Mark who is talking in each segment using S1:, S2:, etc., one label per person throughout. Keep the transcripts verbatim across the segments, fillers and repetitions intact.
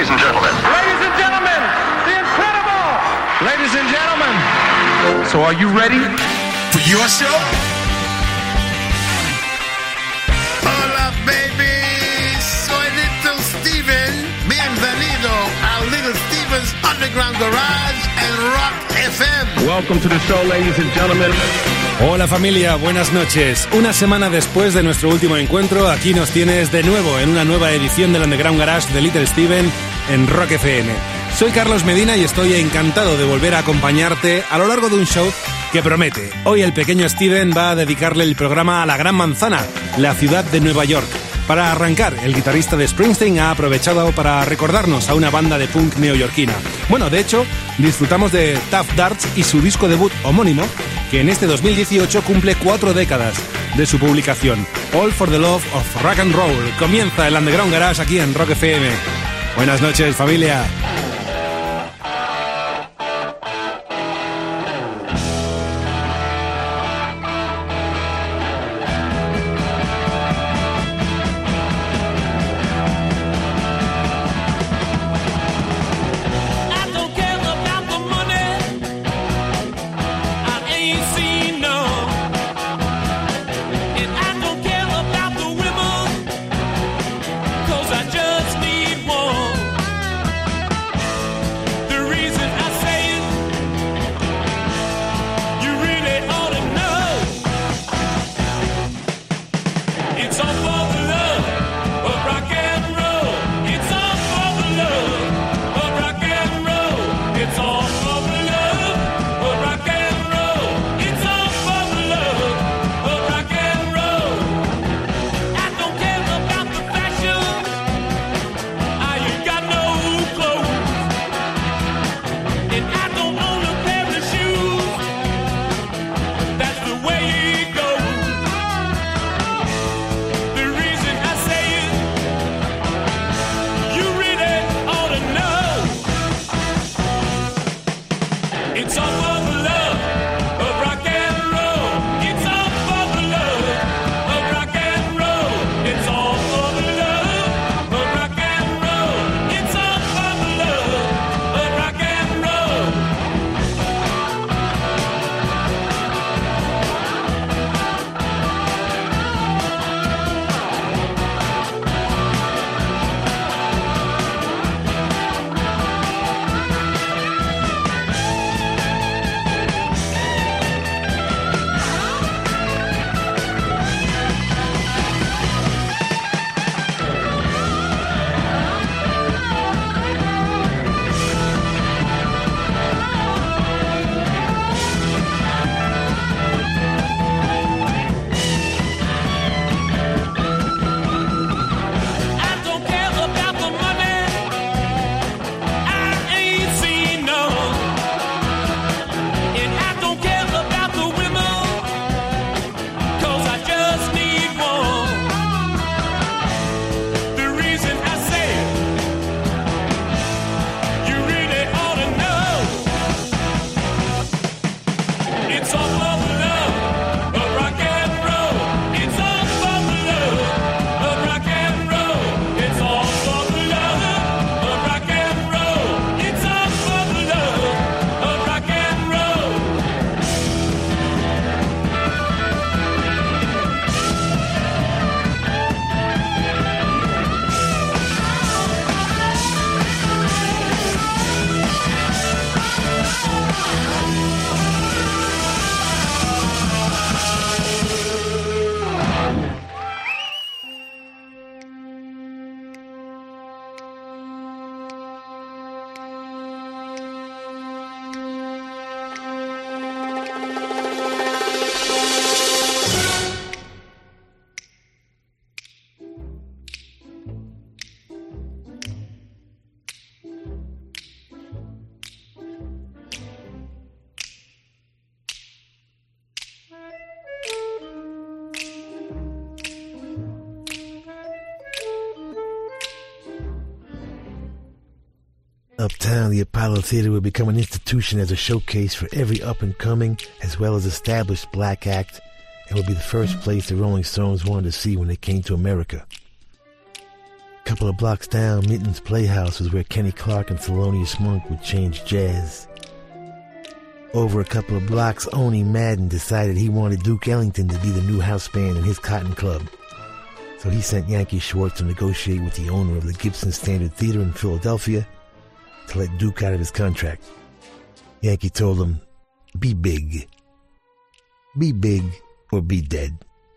S1: ladies and gentlemen.
S2: Ladies and gentlemen, the incredible. Ladies and gentlemen. So are you ready
S3: for your show? Hola, baby. Soy Little Steven. Bienvenido a Little Steven's Underground Garage and Rock F M.
S2: Welcome to the show, ladies and gentlemen.
S4: Hola familia, buenas noches. Una semana después de nuestro último encuentro, aquí nos tienes de nuevo en una nueva edición del Underground Garage de Little Steven en Rock F M. Soy Carlos Medina y estoy encantado de volver a acompañarte a lo largo de un show que promete. Hoy el pequeño Steven va a dedicarle el programa a la Gran Manzana, la ciudad de Nueva York. Para arrancar, el guitarrista de Springsteen ha aprovechado para recordarnos a una banda de punk neoyorquina. Bueno, de hecho, disfrutamos de Tough Darts y su disco debut homónimo, que en este dos mil dieciocho cumple cuatro décadas de su publicación. All for the Love of Rock and Roll. Comienza el Underground Garage aquí en Rock F M. Buenas noches, familia.
S5: Uptown, the Apollo Theater will become an institution as a showcase for every up-and-coming as well as established black act, and will be the first place the Rolling Stones wanted to see when they came to America. couple of blocks down, Minton's Playhouse was where Kenny Clark and Thelonious Monk would change jazz. Over a couple of blocks, Oni Madden decided he wanted Duke Ellington to be the new house band in his Cotton Club. So he sent Yankee Schwartz to negotiate with the owner of the Gibson Standard Theater in Philadelphia to let Duke out of his contract. Yankee told him, be big. Be big or be dead.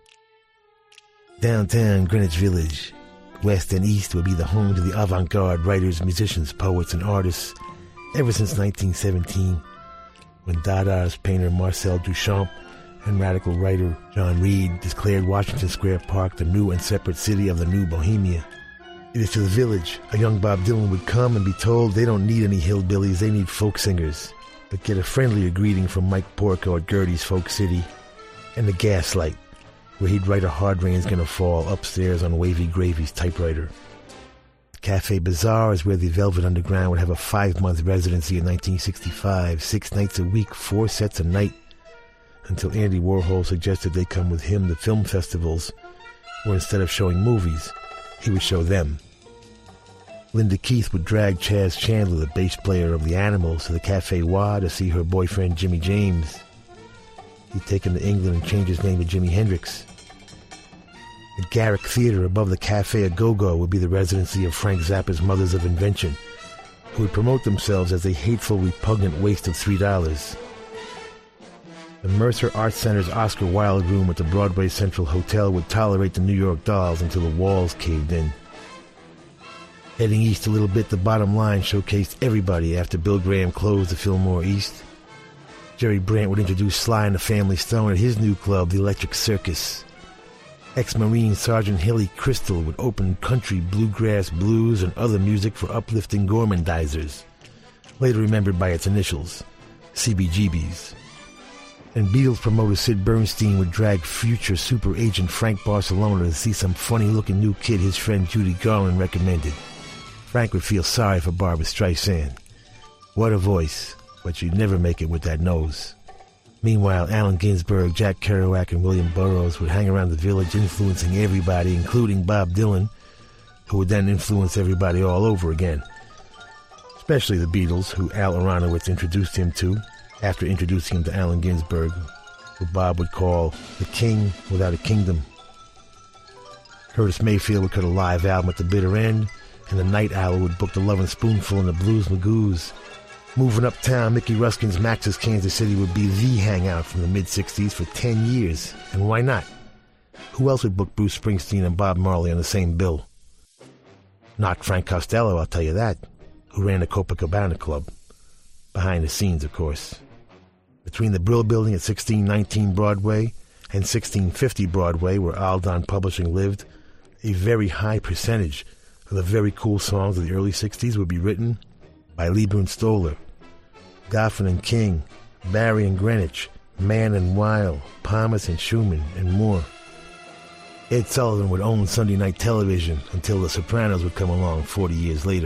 S5: Downtown Greenwich Village, west and east, would be the home to the avant-garde writers, musicians, poets, and artists ever since nineteen seventeen, when Dadaist painter Marcel Duchamp and radical writer John Reed declared Washington Square Park the new and separate city of the new Bohemia. It is to the village a young Bob Dylan would come and be told they don't need any hillbillies, they need folk singers, but get a friendlier greeting from Mike Porco at Gertie's Folk City and the Gaslight, where he'd write A Hard Rain's Gonna Fall upstairs on Wavy Gravy's typewriter. Cafe Bazaar is where the Velvet Underground would have a five-month residency in nineteen sixty-five, six nights a week, four sets a night, until Andy Warhol suggested they come with him to film festivals, where instead of showing movies, he would show them. Linda Keith would drag Chaz Chandler, the bass player of the Animals, to the Cafe Wah to see her boyfriend Jimmy James. He'd take him to England and change his name to Jimi Hendrix. The Garrick Theater above the Cafe A-Go-Go would be the residency of Frank Zappa's Mothers of Invention, who would promote themselves as a hateful, repugnant waste of three dollars. The Mercer Arts Center's Oscar Wilde room at the Broadway Central Hotel would tolerate the New York Dolls until the walls caved in. Heading east a little bit, the Bottom Line showcased everybody after Bill Graham closed the Fillmore East. Jerry Brandt would introduce Sly and the Family Stone at his new club, the Electric Circus. Ex-Marine Sergeant Hilly Crystal would open country, bluegrass, blues, and other music for uplifting gormandizers, later remembered by its initials, C B G Bs. And Beatles promoter Sid Bernstein would drag future super agent Frank Barcelona to see some funny-looking new kid his friend Judy Garland recommended. Frank would feel sorry for Barbra Streisand. What a voice, but you'd never make it with that nose. Meanwhile, Allen Ginsberg, Jack Kerouac, and William Burroughs would hang around the village influencing everybody, including Bob Dylan, who would then influence everybody all over again. Especially the Beatles, who Al Aronowitz introduced him to, after introducing him to Allen Ginsberg, who Bob would call the king without a kingdom. Curtis Mayfield would cut a live album at the bitter end, and the Night Owl would book the Lovin' Spoonful and the Blues Magoos. Moving uptown, Mickey Ruskin's Max's Kansas City would be the hangout from the mid-sixties for ten years. And why not? Who else would book Bruce Springsteen and Bob Marley on the same bill? Not Frank Costello, I'll tell you that, who ran the Copacabana Club. Behind the scenes, of course. Between the Brill Building at sixteen nineteen Broadway and sixteen fifty Broadway, where Aldon Publishing lived, a very high percentage of the very cool songs of the early sixties would be written by Leiber and Stoller, Goffin and King, Barry and Greenwich, Mann and Weil, Palmas and Schumann, and more. Ed Sullivan would own Sunday night television until The Sopranos would come along forty years later.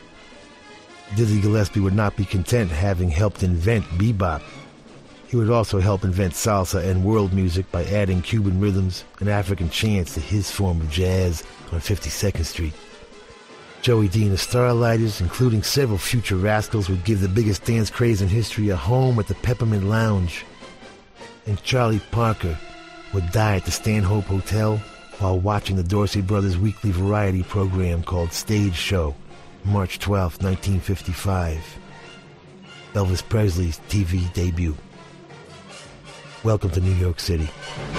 S5: Dizzy Gillespie would not be content having helped invent bebop. He would also help invent salsa and world music by adding Cuban rhythms and African chants to his form of jazz on fifty-second Street. Joey D and the Starlighters, including several future rascals, would give the biggest dance craze in history a home at the Peppermint Lounge. And Charlie Parker would die at the Stanhope Hotel while watching the Dorsey Brothers' weekly variety program called Stage Show, March twelfth, nineteen fifty-five. Elvis Presley's T V debut. Welcome to New York City.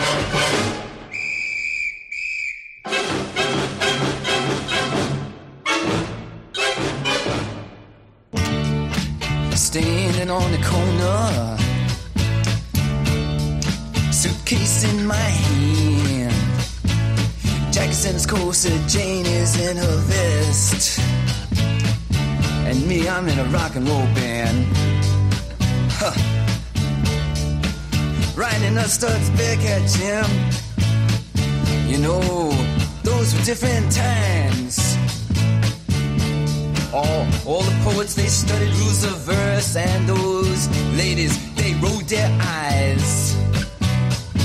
S1: Standing on the corner, suitcase in my hand, Jackson's corset, Jane is in her vest, and me, I'm in a rock and roll band. Huh. Riding a Studs Bearcat Jim. You know, those were different times. All, all the poets, they studied rules of verse, and those ladies, they rolled their eyes.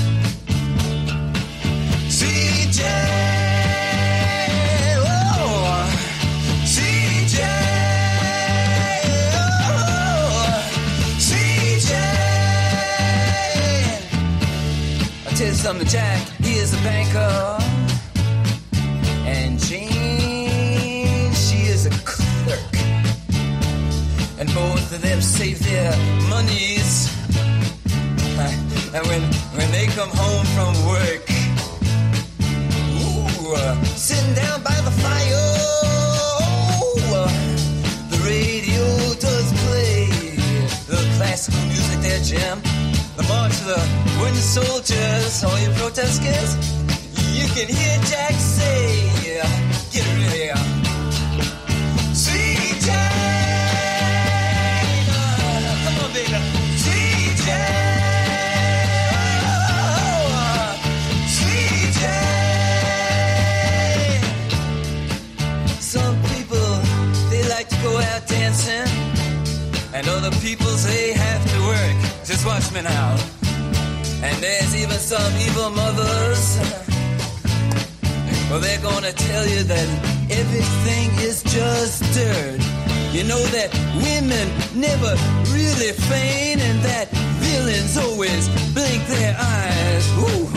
S1: C J, oh, some Jack, he is a banker. And Jane, she is a clerk. And both of them save their monies. And when, when they come home from work, ooh, uh, sitting down by the fire, oh, the radio does play the classical music there, Jim. The march of the wooden soldiers, all you protesters, you can hear Jack say, get rid of here. Sweet Jane, uh, come on, baby. Sweet Jane, oh, sweet Jane. Some people, they like to go out dancing, and other people, they have to work. Just watch me now. And there's even some evil mothers. Well, they're gonna tell you that everything is just dirt. You know that women never really feign, and that villains always blink their eyes. Ooh.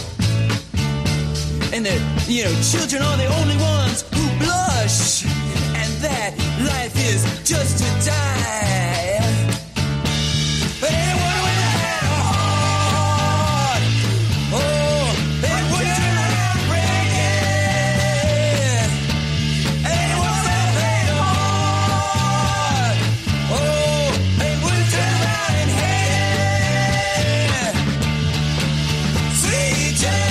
S1: And that, you know, children are the only ones who blush, and that life is just to die. But anyone with a heart, oh, they wouldn't turn around and break it. Anyone with a heart, oh, they wouldn't turn around and hate it. Sweet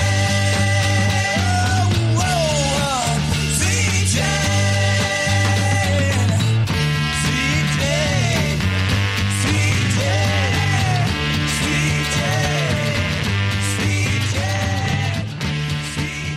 S1: Jane, oh, oh, sweet Jane, sweet Jane, sweet Jane, sweet Jane, sweet Jane, sweet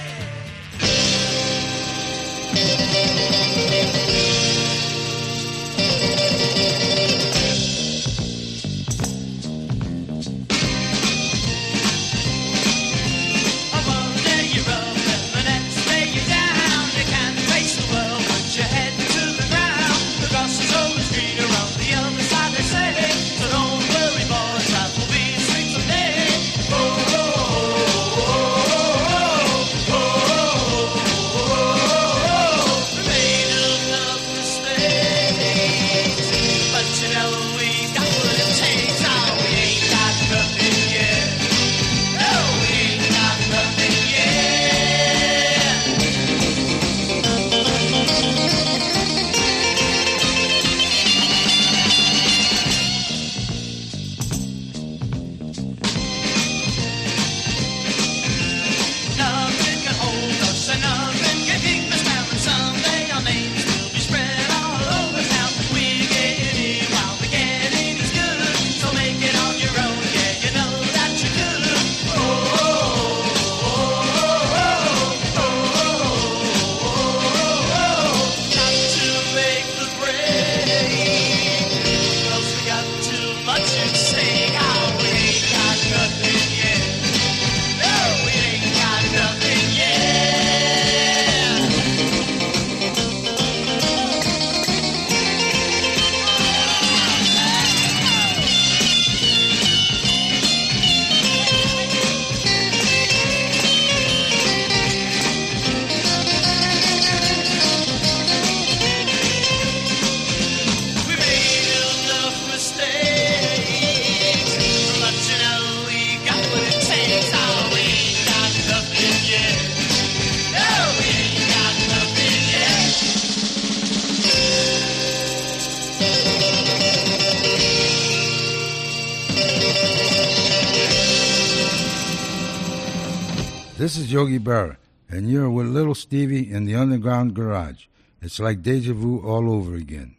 S6: One day you're up and the next day you're down. You can't face the world, put your head to the ground. The grass is always greener on the other side, they say. So don't worry, boys, that will be sweet someday. Oh, oh, oh, oh, oh, oh, oh. We made enough mistakes, but you know we got what it takes. Oh, we ain't got nothing yet. No, we ain't got nothing yet. Nothing can hold us and nothing can keep us down. And someday our names will be spread all over town. We're getting it while the getting is good. So make it on your own, yeah, you know that you could. Oh, oh, oh, oh, oh, oh, oh. Got to make the break, 'cause we got too much at stake. Oh, we ain't got nothing yet. No, we ain't got nothing yet. We made enough mistakes, but you know we got what it takes. Oh, we ain't got nothing yet. No, we ain't got nothing yet.
S7: This is Yogi Berra, and you're with Little Stevie in the Underground Garage. It's like deja vu all over again.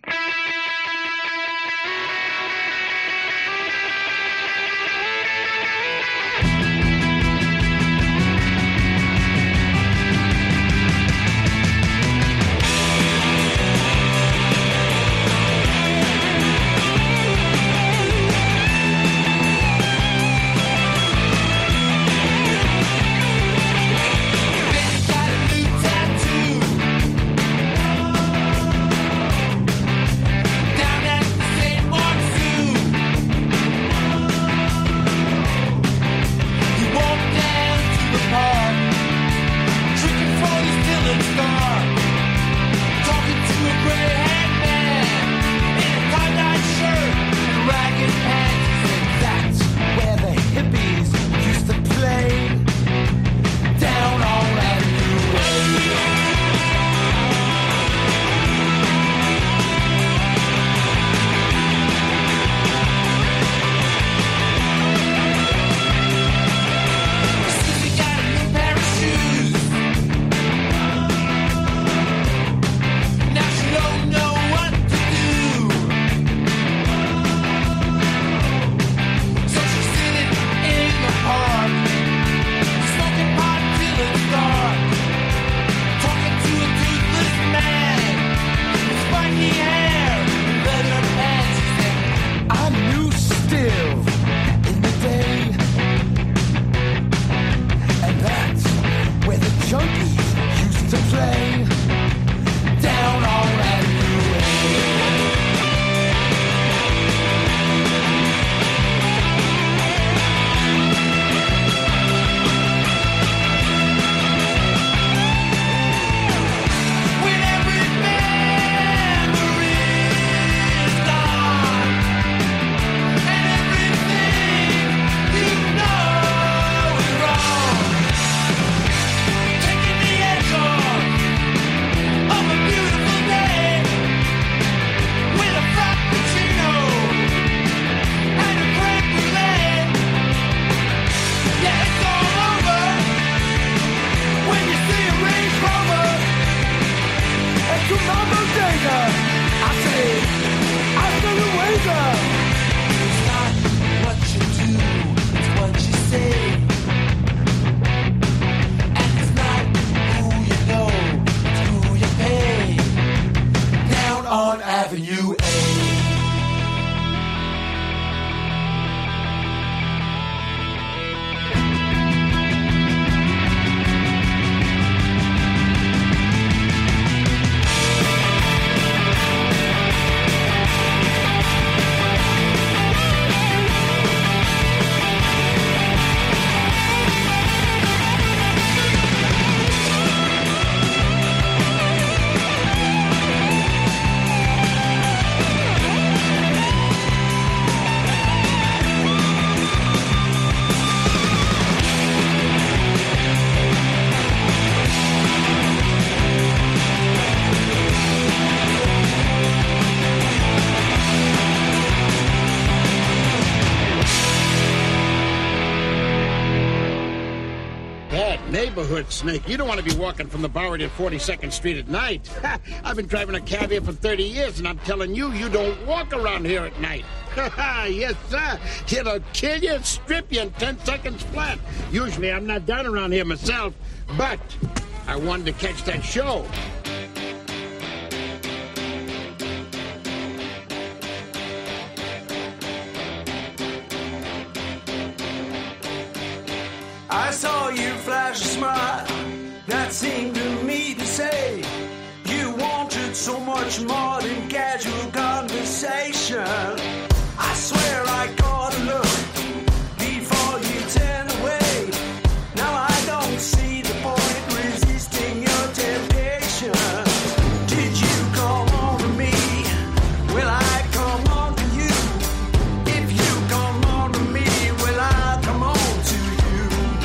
S1: Got a new tattoo.
S3: neighborhood, Snake. You don't want to be walking from the Bowery to forty-second Street at night. I've been driving a cab here for thirty years, and I'm telling you, you don't walk around here at night. Yes, sir. It'll kill you, strip you in ten seconds flat. Usually I'm not down around here myself, but I wanted to catch that show.
S1: I saw you flash a smile that seemed to me to say you wanted so much more than casual conversation. I swear I caught a look before you turned away. Now I don't see the point resisting your temptation. Did you come on to me? Will I come on to you? If you come on to me, will I come on to you?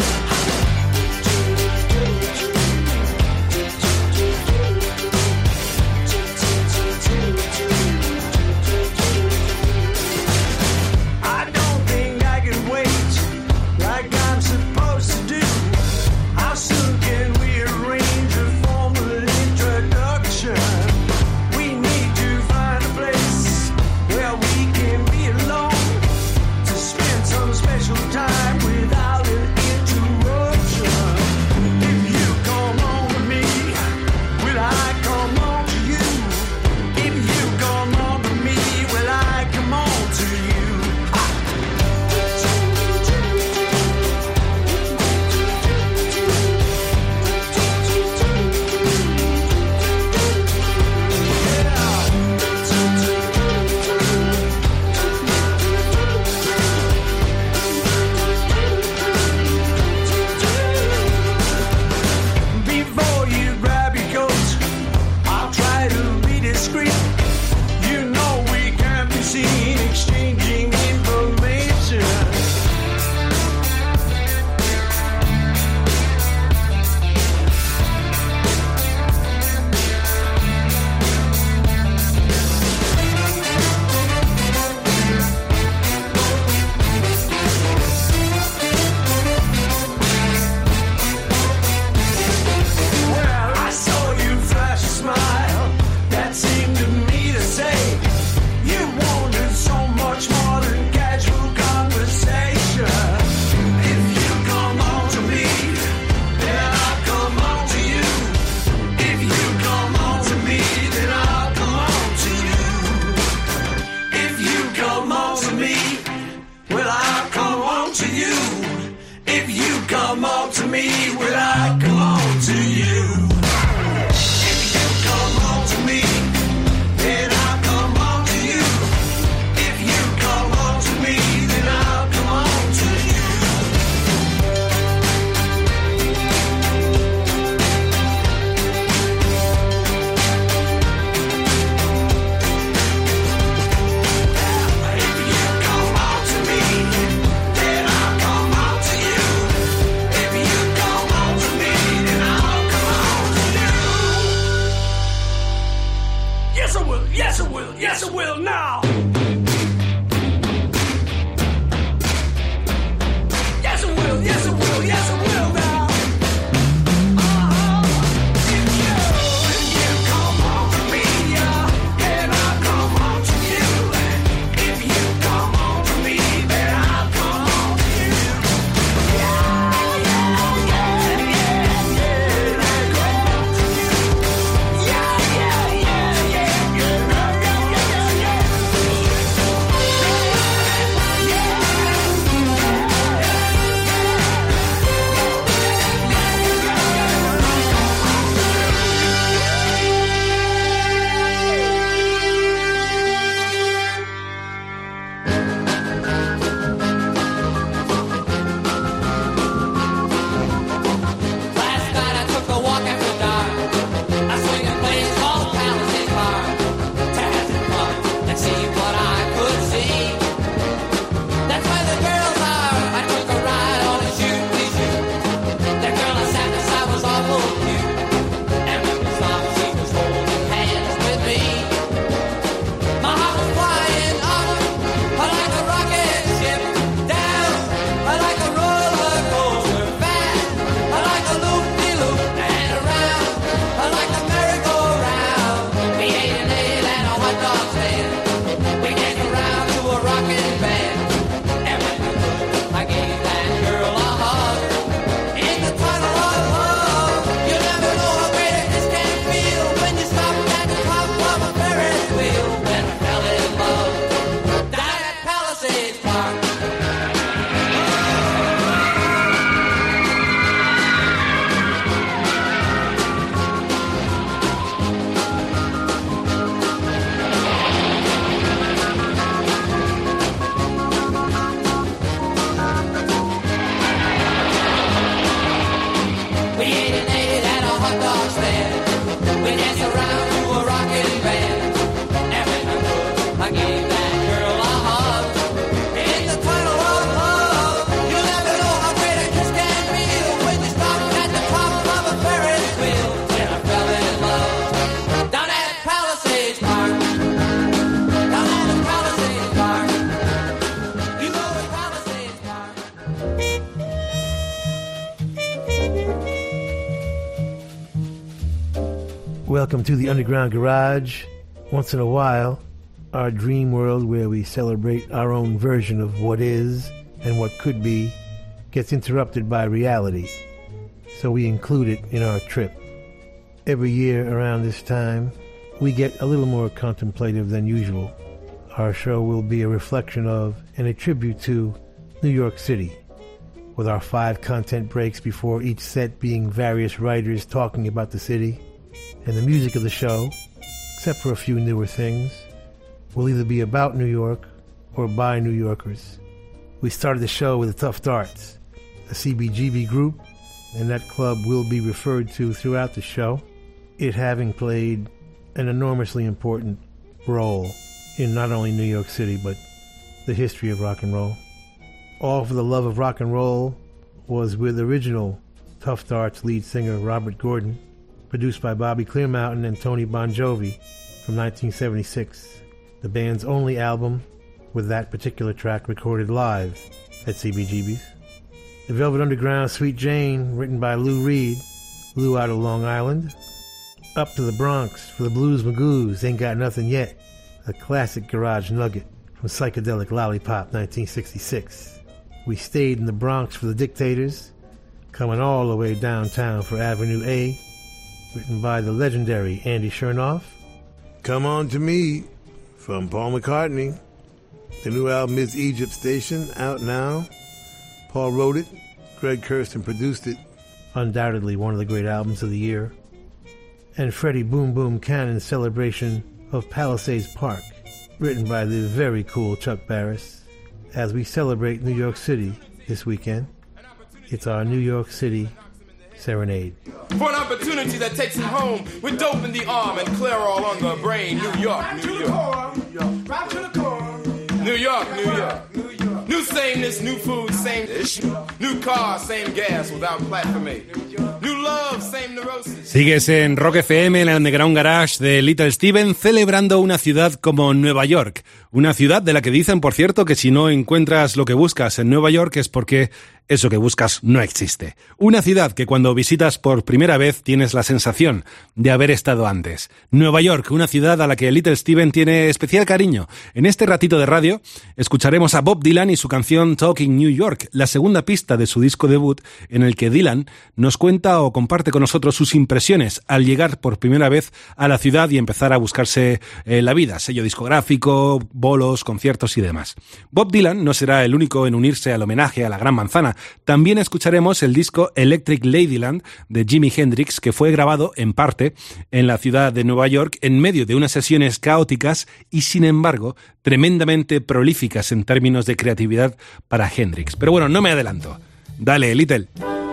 S1: I don't think I can wait like I'm supposed to do. How soon can we arrange a formal introduction? We need to find a place where we can be alone to spend some special time without an interruption. If you come on to me, will I come on to you? If you come on to me, will I come on to you? Before you grab your coat, I'll try to be discreet. You know we can't be seen exchanging information. Well, I saw you flash a smile that seemed to me to say you wanted so much more than casual conversation. If you come on to me, then I'll come on to you. If you come on to me, then I'll come on to you. If you come on to me, well, I'll come on to you. If you come on to me, will I come on to you? If you come on to me, then I'll come on to you. If you come on to me, then I'll come on to you. If you come on to me, then I'll come on to you. If you come on to me, then I'll come on to you. Yes, I will. Yes, I will. Yes, I will now. Yes, I will. Yes, I will. Yes, I will now. Uh-huh. If you, if you come on to me, yeah, then I'll come on to you. If you come on to me, then I'll come on to you. Yeah, yeah, yeah, yeah, yeah. I'll come on to you. Yeah, yeah, yeah, yeah, yeah, yeah, yeah, yeah, yeah.
S5: Welcome to the Underground Garage. Once in a while, our dream world where we celebrate our own version of what is and what could be gets interrupted by reality, so we include it in our trip. Every year around this time, we get a little more contemplative than usual. Our show will be a reflection of and a tribute to New York City, with our five content breaks before each set being various writers talking about the city, and the music of the show, except for a few newer things, will either be about New York or by New Yorkers. We started the show with the Tough Darts, a C B G B group, and that club will be referred to throughout the show, it having played an enormously important role in not only New York City, but the history of rock and roll. All for the Love of Rock and Roll was with original Tough Darts lead singer Robert Gordon, produced by Bobby Clearmountain and Tony Bon Jovi from nineteen seventy-six, the band's only album with that particular track recorded live at C B G B's. The Velvet Underground Sweet Jane, written by Lou Reed, Lou out of Long Island. Up to the Bronx for the Blues Magoos, Ain't Got Nothing Yet, a classic garage nugget from Psychedelic Lollipop nineteen sixty-six. We stayed in the Bronx for the Dictators, coming all the way downtown for Avenue A, written by the legendary Andy Chernoff. Come On To Me from Paul McCartney. The new album is Egypt Station, out now. Paul wrote it, Greg Kurstin produced it. Undoubtedly one of the great albums of the year. And Freddie Boom Boom Cannon's celebration of Palisades Park, written by the very cool Chuck Barris, as we celebrate New York City this weekend. It's our New York City Serenade.
S8: For an opportunity that takes him home with dope in the arm and clear all on the brain. New York, New York, New York, right to the core. New York, New York, New York. New sameness, new food, same dish. New car, same gas without platformate. New love, same neurosis.
S4: Sigues en Rock F M, en el Underground Garage de Little Steven, celebrando una ciudad como Nueva York. Una ciudad de la que dicen, por cierto, que si no encuentras lo que buscas en Nueva York es porque eso que buscas no existe. Una ciudad que cuando visitas por primera vez tienes la sensación de haber estado antes. Nueva York, una ciudad a la que Little Steven tiene especial cariño. En este ratito de radio escucharemos a Bob Dylan y su canción Talking New York, la segunda pista de su disco debut, en el que Dylan nos cuenta o comparte con nosotros sus impresiones al llegar por primera vez a la ciudad y empezar a buscarse eh, la vida, sello discográfico, bolos, conciertos y demás. Bob Dylan no será el único en unirse al homenaje a la Gran Manzana. También escucharemos el disco Electric Ladyland de Jimi Hendrix, que fue grabado en parte en la ciudad de Nueva York en medio de unas sesiones caóticas y sin embargo tremendamente prolíficas en términos de creatividad para Hendrix. Pero bueno, no me adelanto. Dale, Little.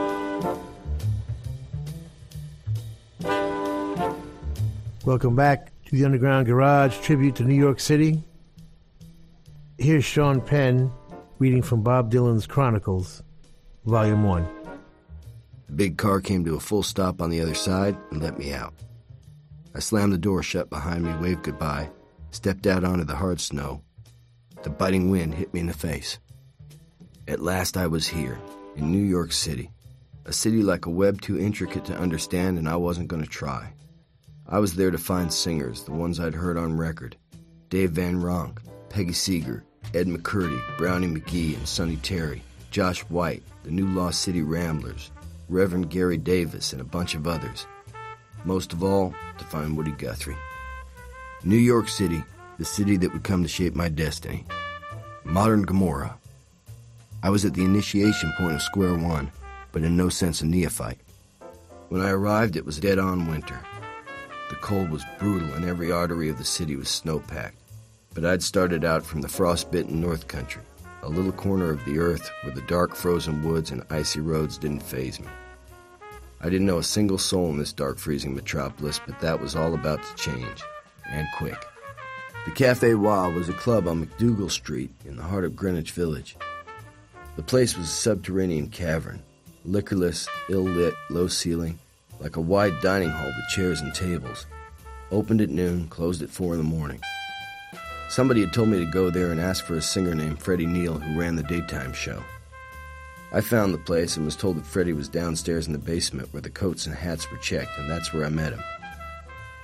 S5: Welcome back to the Underground Garage tribute to New York City. Here's Sean Penn reading from Bob Dylan's Chronicles, Volume one.
S9: The big car came to a full stop on the other side and let me out. I slammed the door shut behind me, waved goodbye, stepped out onto the hard snow. The biting wind hit me in the face. At last I was here, in New York City. A city like a web too intricate to understand, and I wasn't going to try. I was there to find singers, the ones I'd heard on record. Dave Van Ronk, Peggy Seeger, Ed McCurdy, Brownie McGee, and Sonny Terry, Josh White, the New Lost City Ramblers, Reverend Gary Davis, and a bunch of others. Most of all, to find Woody Guthrie. New York City, the city that would come to shape my destiny. Modern Gomorrah. I was at the initiation point of square one, but in no sense a neophyte. When I arrived, it was dead-on winter. The cold was brutal and every artery of the city was snow-packed. But I'd started out from the frost-bitten North Country, a little corner of the earth where the dark frozen woods and icy roads didn't faze me. I didn't know a single soul in this dark freezing metropolis, but that was all about to change, and quick. The Café Wa was a club on McDougal Street in the heart of Greenwich Village. The place was a subterranean cavern, liquorless, ill-lit, low-ceiling, like a wide dining hall with chairs and tables. Opened at noon, closed at four in the morning. Somebody had told me to go there and ask for a singer named Freddie Neal who ran the daytime show. I found the place and was told that Freddie was downstairs in the basement where the coats and hats were checked, and that's where I met him.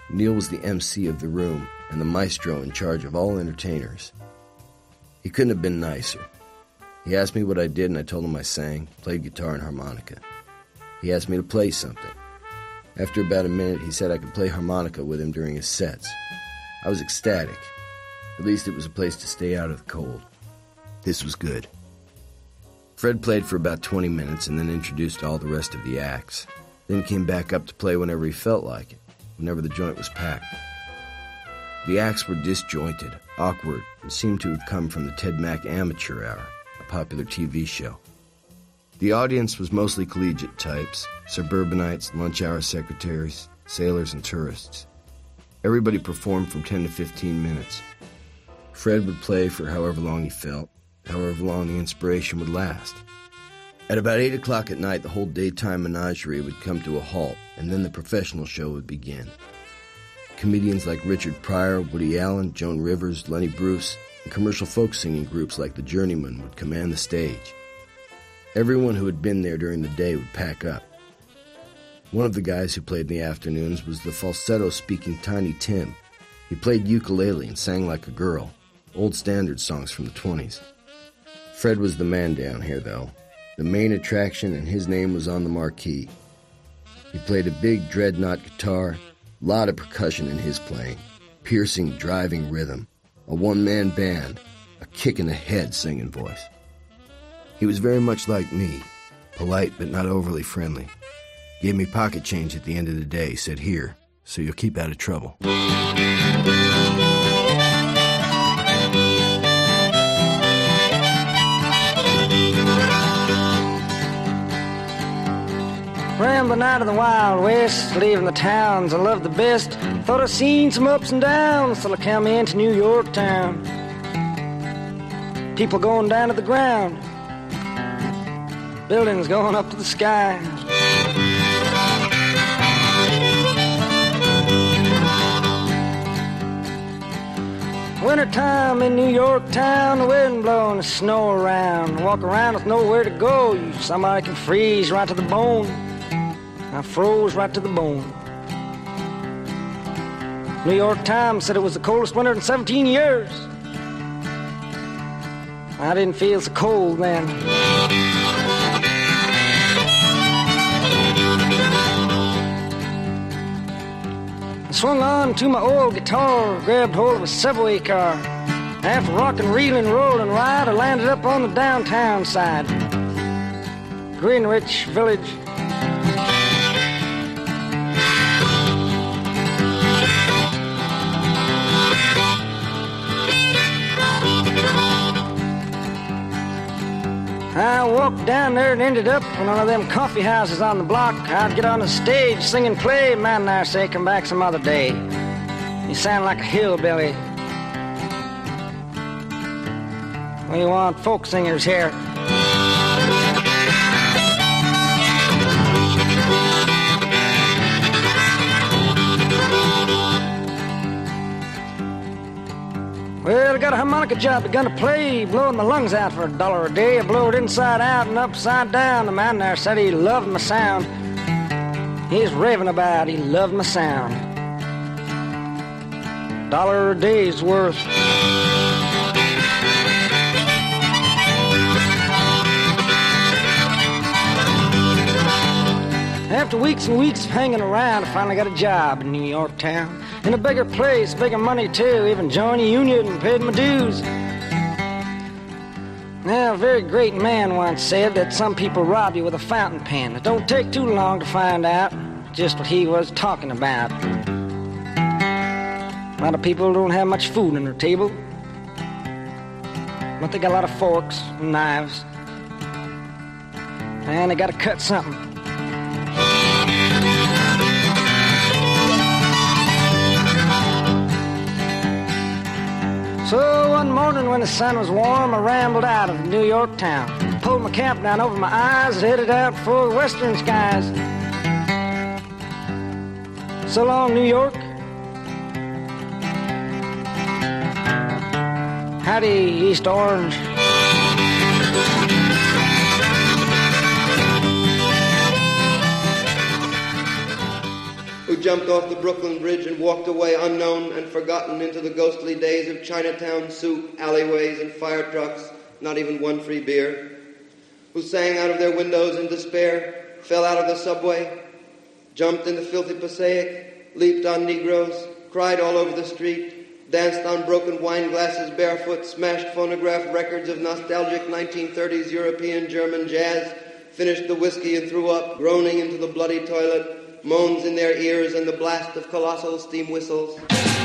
S9: Neil was the M C of the room and the maestro in charge of all entertainers. He couldn't have been nicer. He asked me what I did, and I told him I sang, played guitar and harmonica. He asked me to play something. After about a minute, he said I could play harmonica with him during his sets. I was ecstatic. At least it was a place to stay out of the cold. This was good. Fred played for about twenty minutes and then introduced all the rest of the acts. Then came back up to play whenever he felt like it, whenever the joint was packed. The acts were disjointed, awkward, and seemed to have come from the Ted Mack Amateur Hour, a popular T V show. The audience was mostly collegiate types, suburbanites, lunch hour secretaries, sailors, and tourists. Everybody performed from ten to fifteen minutes. Fred would play for however long he felt, however long the inspiration would last. At about eight o'clock at night, the whole daytime menagerie would come to a halt, and then the professional show would begin. Comedians like Richard Pryor, Woody Allen, Joan Rivers, Lenny Bruce, and commercial folk singing groups like the Journeymen would command the stage. Everyone who had been there during the day would pack up. One of the guys who played in the afternoons was the falsetto-speaking Tiny Tim. He played ukulele and sang like a girl, old standard songs from the twenties. Fred was the man down here, though, the main attraction, and his name was on the marquee. He played a big dreadnought guitar, a lot of percussion in his playing, piercing, driving rhythm, a one-man band, a kick-in-the-head singing voice. He was very much like me, polite but not overly friendly. Gave me pocket change at the end of the day, said, "Here, so you'll keep out of trouble."
S10: Rambling out of the Wild West, leaving the towns I love the best. Thought I'd seen some ups and downs till I come into New York town. People going down to the ground, buildings going up to the sky. Wintertime in New York town, the wind blowing the snow around. Walk around with nowhere to go, you somebody can freeze right to the bone. I froze right to the bone. New York Times said it was the coldest winter in seventeen years. I didn't feel so cold then. I swung on to my old guitar, grabbed hold of a subway car. After rocking, reeling, rolling ride, I landed up on the downtown side. Greenwich Village. I walked down there and ended up in one of them coffee houses on the block. I'd get on the stage, sing and play. Man, I say, come back some other day. You sound like a hillbilly. We want folk singers here. Well, I got a harmonica job, begun to play, blowing my lungs out for a dollar a day. I blow it inside out and upside down. The man there said he loved my sound. He's raving about he loved my sound. Dollar a day's worth. After weeks and weeks of hanging around, I finally got a job in New York town. In a bigger place, bigger money too, even joined a union and paid my dues. Now, a very great man once said that some people rob you with a fountain pen. It don't take too long to find out just what he was talking about. A lot of people don't have much food on their table, but they got a lot of forks and knives, and they got to cut something. So one morning when the sun was warm, I rambled out of New York town. Pulled my cap down over my eyes and headed out for the western skies. So long, New York. Howdy, East Orange.
S11: Who jumped off the Brooklyn Bridge and walked away unknown and forgotten into the ghostly days of Chinatown soup, alleyways, and fire trucks, not even one free beer, who sang out of their windows in despair, fell out of the subway, jumped in the filthy Passaic, leaped on Negroes, cried all over the street, danced on broken wine glasses barefoot, smashed phonograph records of nostalgic nineteen thirties European German jazz, finished the whiskey and threw up, groaning into the bloody toilet, moans in their ears and the blast of colossal steam whistles.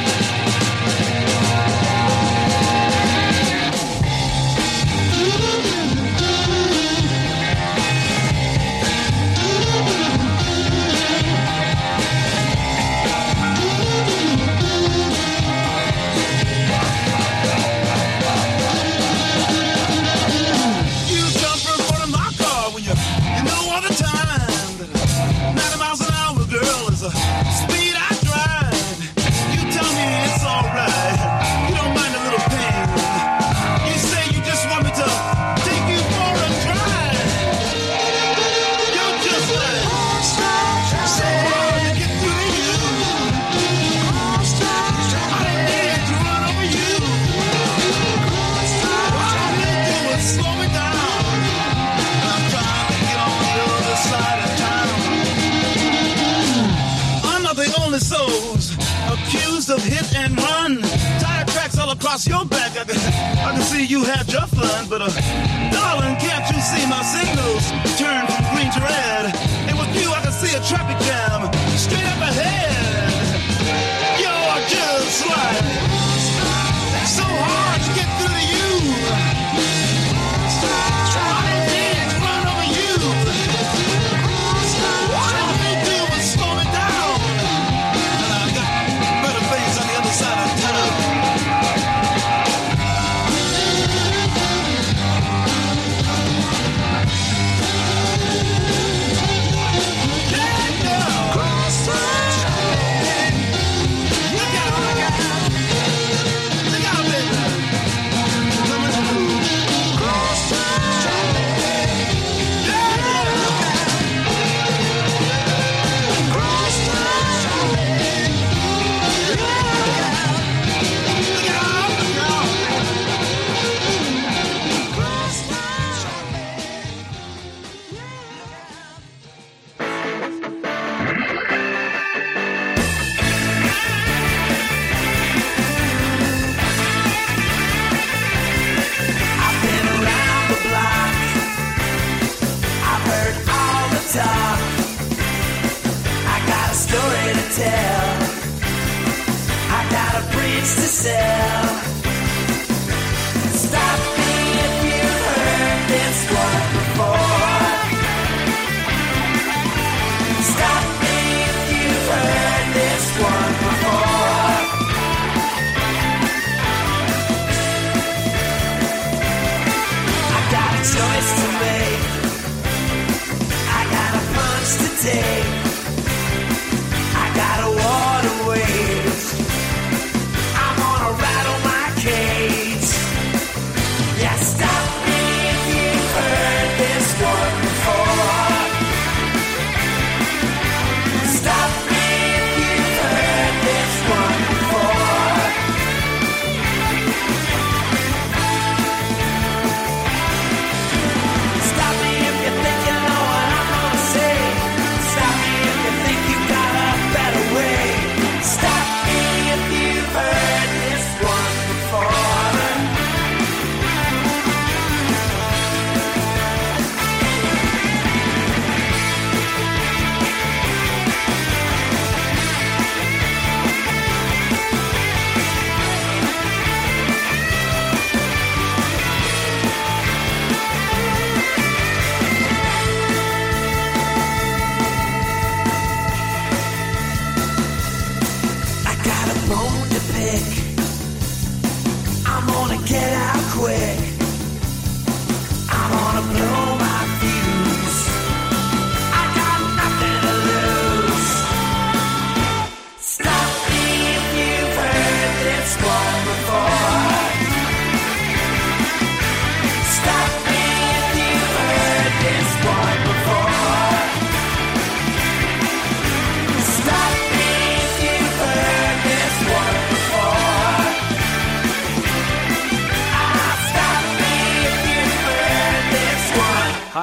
S12: Speed I drive, you tell me it's alright. You don't mind a little pain. You say you just want me to take you for a drive. You're just like so hard to get through to you. I didn't need to run over you. All I need to do is slow me down. I'm trying to get on the other side of town. The only souls accused of hit and run. Tire tracks all across your back. I can, I can see you had your fun, but uh, darling, can't you see my signals turn from green to red? And with you, I can see a traffic jam straight up ahead. You're just like so hard to get through to you. I didn't need to run over you. All I need to do was slow me down. On the other side of town. Yeah, no. Cross town. Look out, look out. Look out, baby. Coming through. Cross town. Yeah, look out. Cross town.
S1: Talk. I got a story to tell. I got a bridge to sell. Stop me if you've heard this one before. Stop me if you've heard this one before. I got a choice to make. To take, I got a war to wage. I'm gonna rattle my cage. Yeah, stop me if you've heard this one before. Stop me if you've heard this one before. Stop me if you think you know what I'm gonna say. Stop me if you think you got a better way. Stop me if you've heard this one before.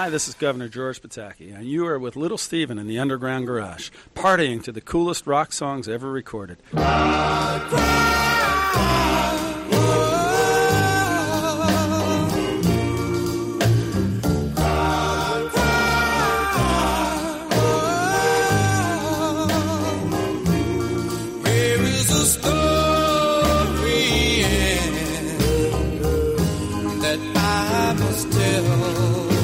S4: Hi, this is Governor George Pataki, and you are with Little Steven in the Underground Garage, partying to the coolest rock songs ever recorded.
S6: There is a story that I must tell.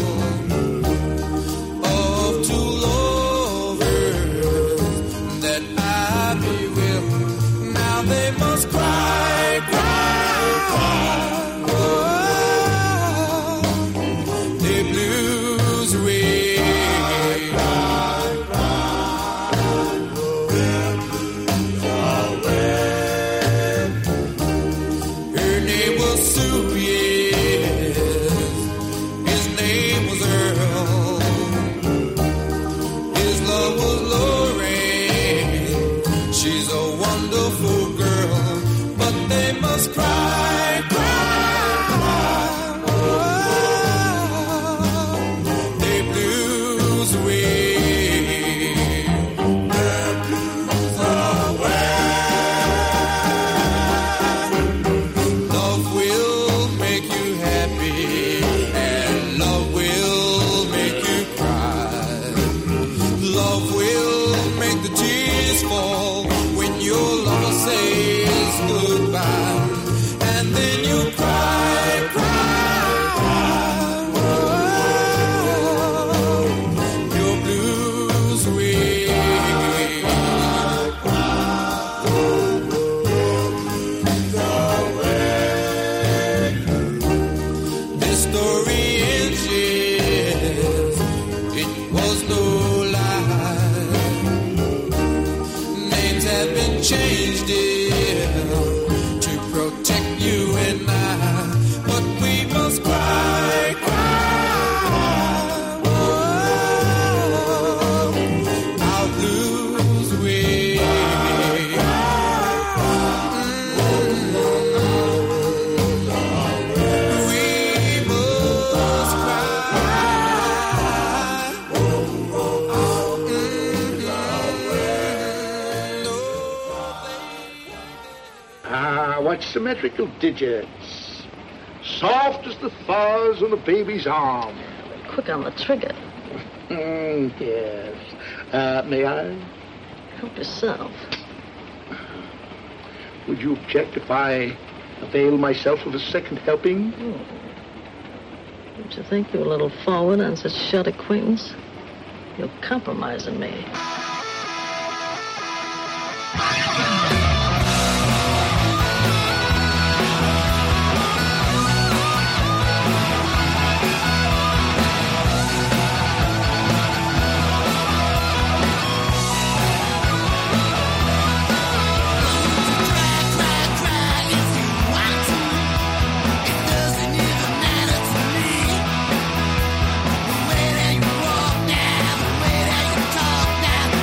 S3: Symmetrical digits, soft as the fuzz on a baby's arm.
S13: Quick on the trigger.
S3: Mm, yes. Uh, may I?
S13: Help yourself.
S3: Would you object if I avail myself of a second helping?
S13: Oh. Don't you think you're a little forward on such short acquaintance? You're compromising me.
S6: Now, the way that you talk now,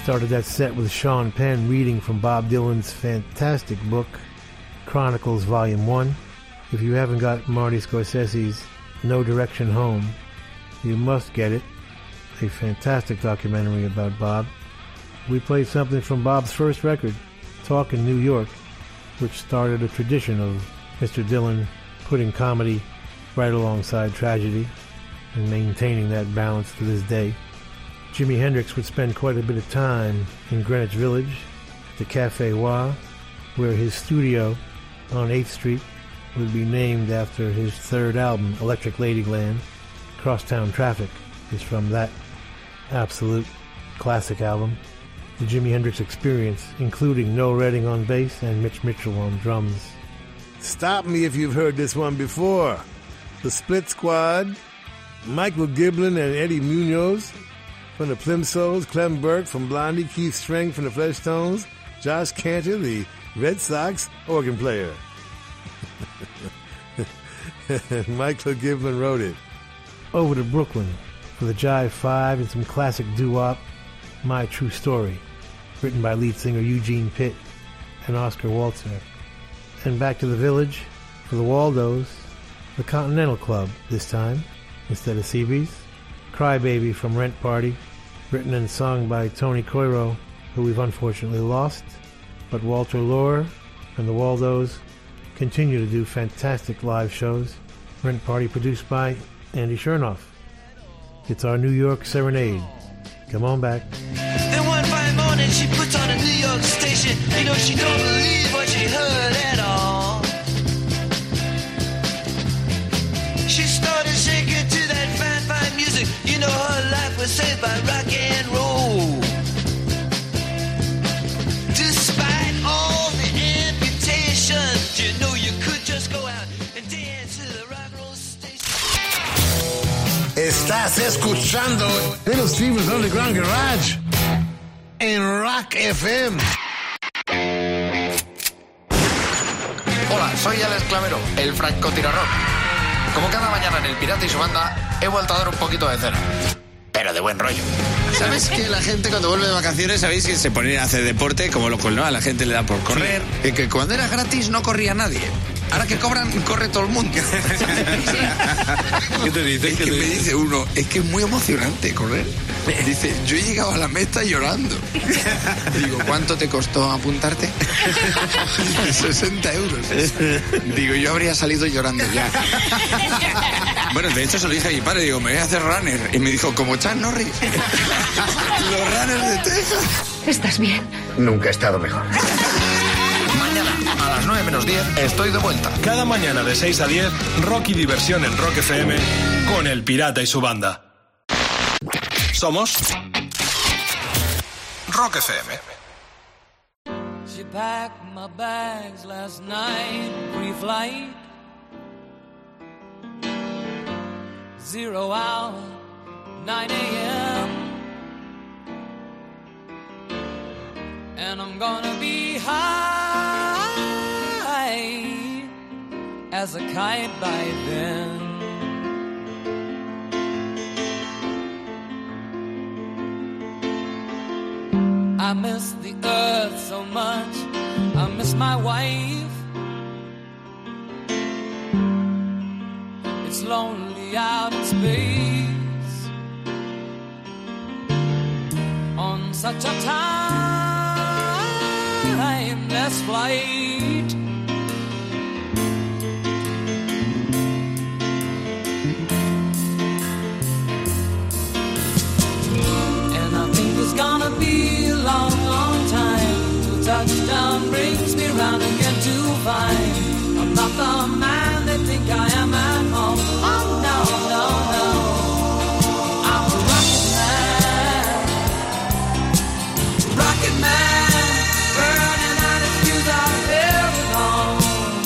S5: Started that set with Sean Penn reading from Bob Dylan's fantastic book, Chronicles Volume one. If you haven't got Marty Scorsese's No Direction Home, you must get it. A fantastic documentary about Bob. We played something from Bob's first record, Talk in New York, which started a tradition of Mister Dylan putting comedy right alongside tragedy and maintaining that balance to this day. Jimi Hendrix would spend quite a bit of time in Greenwich Village, the Café Wa, where his studio on eighth street would be named after his third album, Electric Ladyland. Crosstown Traffic is from that absolute classic album. The Jimi Hendrix Experience, including Noel Redding on bass and Mitch Mitchell on drums. Stop me if you've heard this one before. The Split Squad, Michael Giblin and Eddie Munoz from the Plimsolls, Clem Burke from Blondie, Keith Strang from the Fleshtones, Josh Cantor, the Red Sox organ player. Michael Giblin wrote it. Over to Brooklyn for the Jive Five and some classic doo-wop, My True Story, written by lead singer Eugene Pitt and Oscar Waltzer. And back to the Village for the Waldos, the Continental Club this time, instead of Seabees. Crybaby from Rent Party, written and sung by Tony Coiro, who we've unfortunately lost. But Walter Lohr and the Waldos continue to do fantastic live shows. Rent Party produced by Andy Chernoff. It's our New York Serenade. Come on back.
S6: Then one fine morning she puts on a New York station. You know she don't believe what she heard at all. She started shaking to that fine, fine music. You know her life was saved by rock and roll. Despite all the amputations, you know you could just go out and dance to the rock and roll station.
S14: Estás escuchando Little Steven's Underground Garage en Rock F M.
S15: Hola, soy Alex Clavero, el francotirador. Como cada mañana en El Pirata y su banda, he vuelto a dar un poquito de cena. Pero de buen rollo.
S16: ¿Sabes que la gente cuando vuelve de vacaciones, sabéis que se pone a hacer deporte como loco, ¿no? A la gente le da por correr. Y que cuando era gratis no corría nadie. Ahora que cobran, corre todo el mundo.
S4: ¿Qué te dice?
S16: Es que me dice uno, es que es muy emocionante correr. Dice, yo he llegado a la meta llorando. Digo, ¿cuánto te costó apuntarte? sesenta euros. Digo, yo habría salido llorando ya. Bueno, de hecho se lo dije a mi padre, digo, me voy a hacer runner. Y me dijo, como Chuck Norris. Los runners de Texas.
S17: ¿Estás bien?
S15: Nunca he estado mejor. Mañana, a las nueve menos diez, estoy de vuelta.
S4: Cada mañana de seis a diez, rock y diversión en Rock F M con El Pirata y su banda. Somos Rock F M.
S6: She packed my bags last night, pre-flight. Zero hour, nine a.m. And I'm gonna be high as a kite by then. I miss the earth so much, I miss my wife. It's lonely out in space on such a timeless flight. And I think it's gonna be a long, long time till touchdown brings me round again to find I'm not the man they think I am at home. Oh no, no, no, I'm a rocket man, rocket man, burning out his fuse out there alone.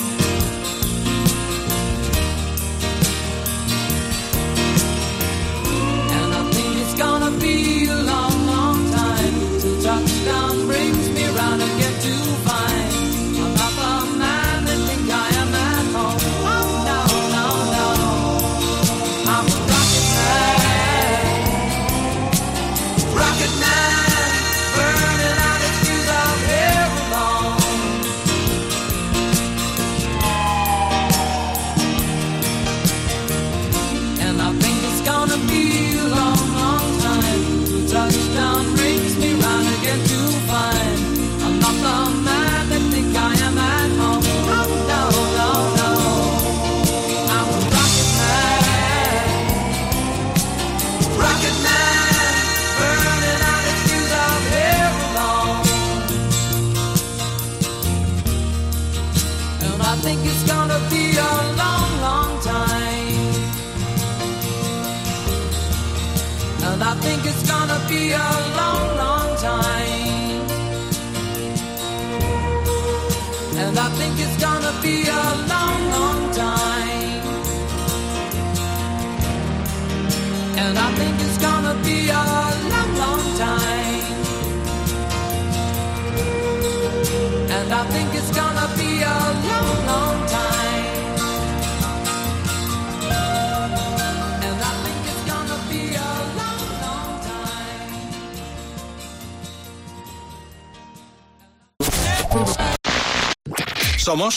S6: And I think it's gonna be a long, long time till touchdown brings me round again to find I think it's gonna be a long, long time. And I think it's gonna be a long, long time. And I think it's gonna be a long, long time. And I think it's gonna be a long, long time. And I think it's gonna be a long, long time. And I think it's gonna be a long, long time.
S17: Somos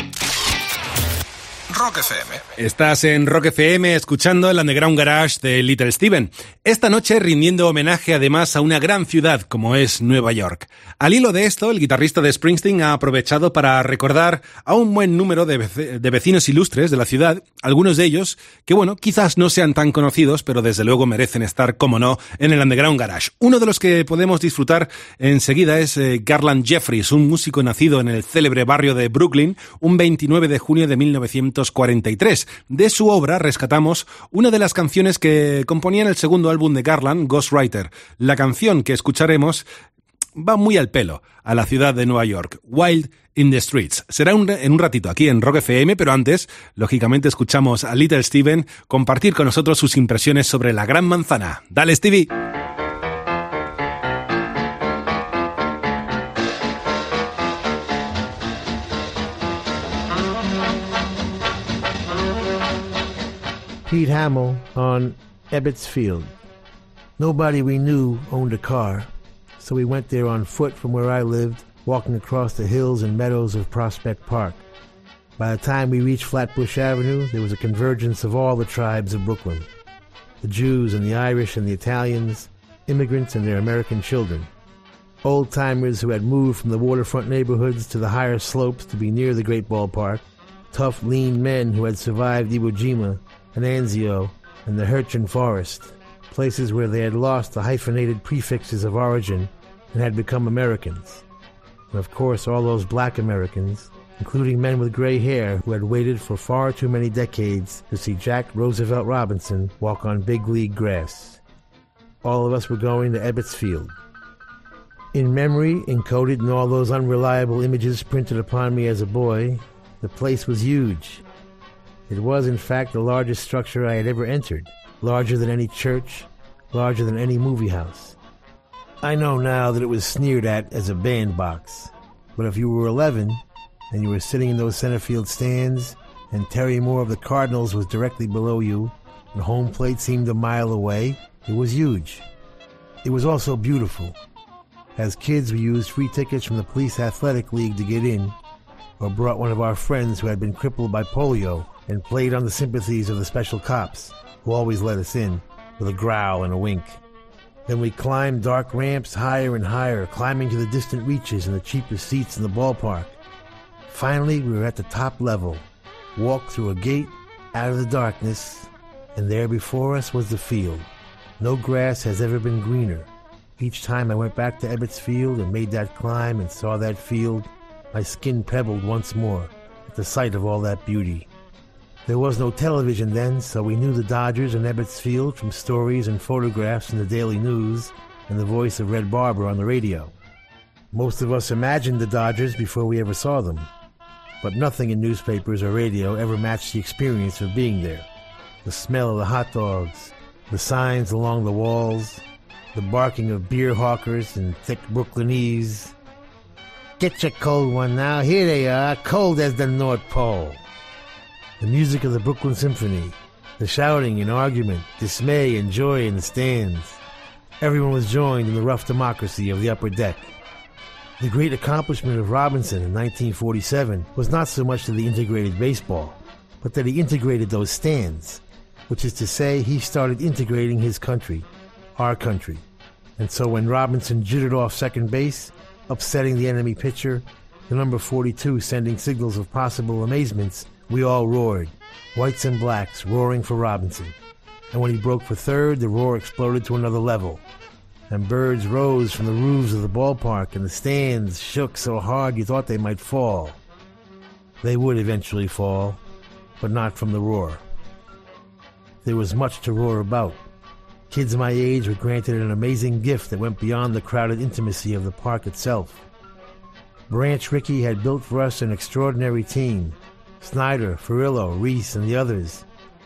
S17: Rock F M.
S4: Estás en Rock F M escuchando el Underground Garage de Little Steven. Esta noche rindiendo homenaje además a una gran ciudad como es Nueva York. Al hilo de esto, el guitarrista de Springsteen ha aprovechado para recordar a un buen número de, vec- de vecinos ilustres de la ciudad, algunos de ellos que, bueno, quizás no sean tan conocidos, pero desde luego merecen estar, como no, en el Underground Garage. Uno de los que podemos disfrutar enseguida es eh, Garland Jeffries, un músico nacido en el célebre barrio de Brooklyn un veintinueve de junio de mil novecientos cuarenta y tres. De su obra rescatamos una de las canciones que componían el segundo álbum de Garland, Ghostwriter. La canción que escucharemos va muy al pelo a la ciudad de Nueva York, Wild in the Streets. Será un, en un ratito aquí en Rock F M, pero antes, lógicamente, escuchamos a Little Steven compartir con nosotros sus impresiones sobre la Gran Manzana. ¡Dale, Stevie!
S5: Pete Hamill on Ebbets Field. Nobody we knew owned a car, so we went there on foot from where I lived, walking across the hills and meadows of Prospect Park. By the time we reached Flatbush Avenue, there was a convergence of all the tribes of Brooklyn. The Jews and the Irish and the Italians, immigrants and their American children. Old-timers who had moved from the waterfront neighborhoods to the higher slopes to be near the great ballpark. Tough, lean men who had survived Iwo Jima and Anzio and the Hurtgen Forest, places where they had lost the hyphenated prefixes of origin and had become Americans. And of course all those black Americans, including men with gray hair who had waited for far too many decades to see Jack Roosevelt Robinson walk on big league grass. All of us were going to Ebbets Field. In memory, encoded in all those unreliable images printed upon me as a boy, the place was huge. It was, in fact, the largest structure I had ever entered, larger than any church, larger than any movie house. I know now that it was sneered at as a bandbox, but if you were eleven, and you were sitting in those center field stands, and Terry Moore of the Cardinals was directly below you, and home plate seemed a mile away, it was huge. It was also beautiful. As kids, we used free tickets from the Police Athletic League to get in, or brought one of our friends who had been crippled by polio and played on the sympathies of the special cops, who always let us in, with a growl and a wink. Then we climbed dark ramps higher and higher, climbing to the distant reaches and the cheapest seats in the ballpark. Finally, we were at the top level, walked through a gate, out of the darkness, and there before us was the field. No grass has ever been greener. Each time I went back to Ebbets Field and made that climb and saw that field, my skin pebbled once more at the sight of all that beauty. There was no television then, so we knew the Dodgers and Ebbets Field from stories and photographs in the Daily News and the voice of Red Barber on the radio. Most of us imagined the Dodgers before we ever saw them, but nothing in newspapers or radio ever matched the experience of being there. The smell of the hot dogs, the signs along the walls, the barking of beer hawkers and thick Brooklynese. Get your cold one now, here they are, cold as the North Pole. The music of the Brooklyn Symphony, the shouting and argument, dismay and joy in the stands. Everyone was joined in the rough democracy of the upper deck. The great accomplishment of Robinson in nineteen forty-seven was not so much that he integrated baseball, but that he integrated those stands, which is to say he started integrating his country, our country. And so when Robinson jittered off second base, upsetting the enemy pitcher, the number forty-two sending signals of possible amazements, we all roared, whites and blacks roaring for Robinson. And when he broke for third, the roar exploded to another level. And birds rose from the roofs of the ballpark, and the stands shook so hard you thought they might fall. They would eventually fall, but not from the roar. There was much to roar about. Kids my age were granted an amazing gift that went beyond the crowded intimacy of the park itself. Branch Rickey had built for us an extraordinary team. Snyder, Furillo, Reese, and the others.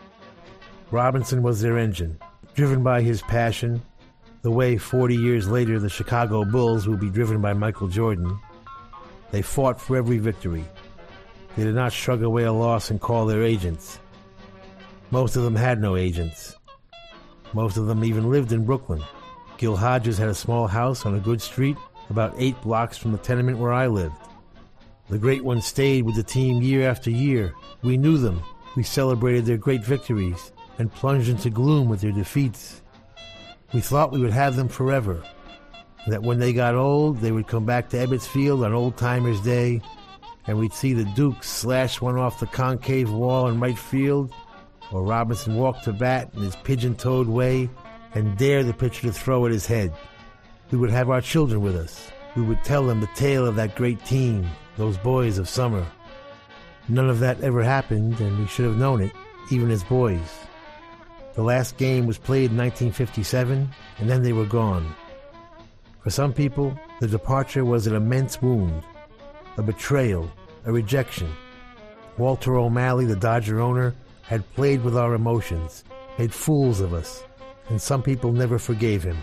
S5: Robinson was their engine, driven by his passion, the way forty years later the Chicago Bulls will be driven by Michael Jordan. They fought for every victory. They did not shrug away a loss and call their agents. Most of them had no agents. Most of them even lived in Brooklyn. Gil Hodges had a small house on a good street about eight blocks from the tenement where I lived. The great ones stayed with the team year after year. We knew them. We celebrated their great victories and plunged into gloom with their defeats. We thought we would have them forever, that when they got old, they would come back to Ebbets Field on Old Timers Day, and we'd see the Dukes slash one off the concave wall in right field, or Robinson walk to bat in his pigeon-toed way and dare the pitcher to throw at his head. We would have our children with us. We would tell them the tale of that great team, those boys of summer. None of that ever happened, and we should have known it, even as boys. The last game was played in nineteen fifty-seven, and then they were gone. For some people, the departure was an immense wound, a betrayal, a rejection. Walter O'Malley, the Dodger owner, had played with our emotions, made fools of us, and some people never forgave him.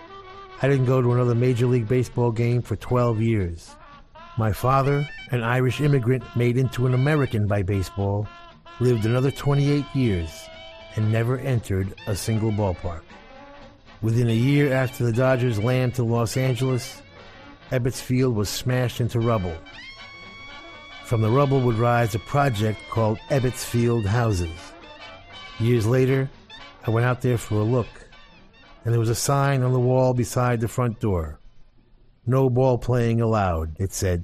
S5: I didn't go to another Major League Baseball game for twelve years. My father, an Irish immigrant made into an American by baseball, lived another twenty-eight years and never entered a single ballpark. Within a year after the Dodgers landed to Los Angeles, Ebbets Field was smashed into rubble. From the rubble would rise a project called Ebbets Field Houses. Years later, I went out there for a look, and there was a sign on the wall beside the front door. No ball playing allowed, it said.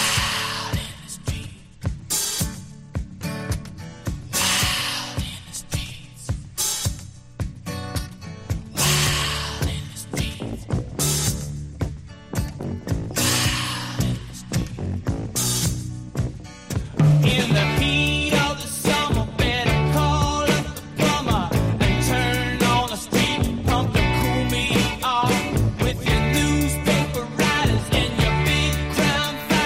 S6: In the heat of the summer, better call up the plumber and turn on the street pump to cool me off with your newspaper writers and your big crown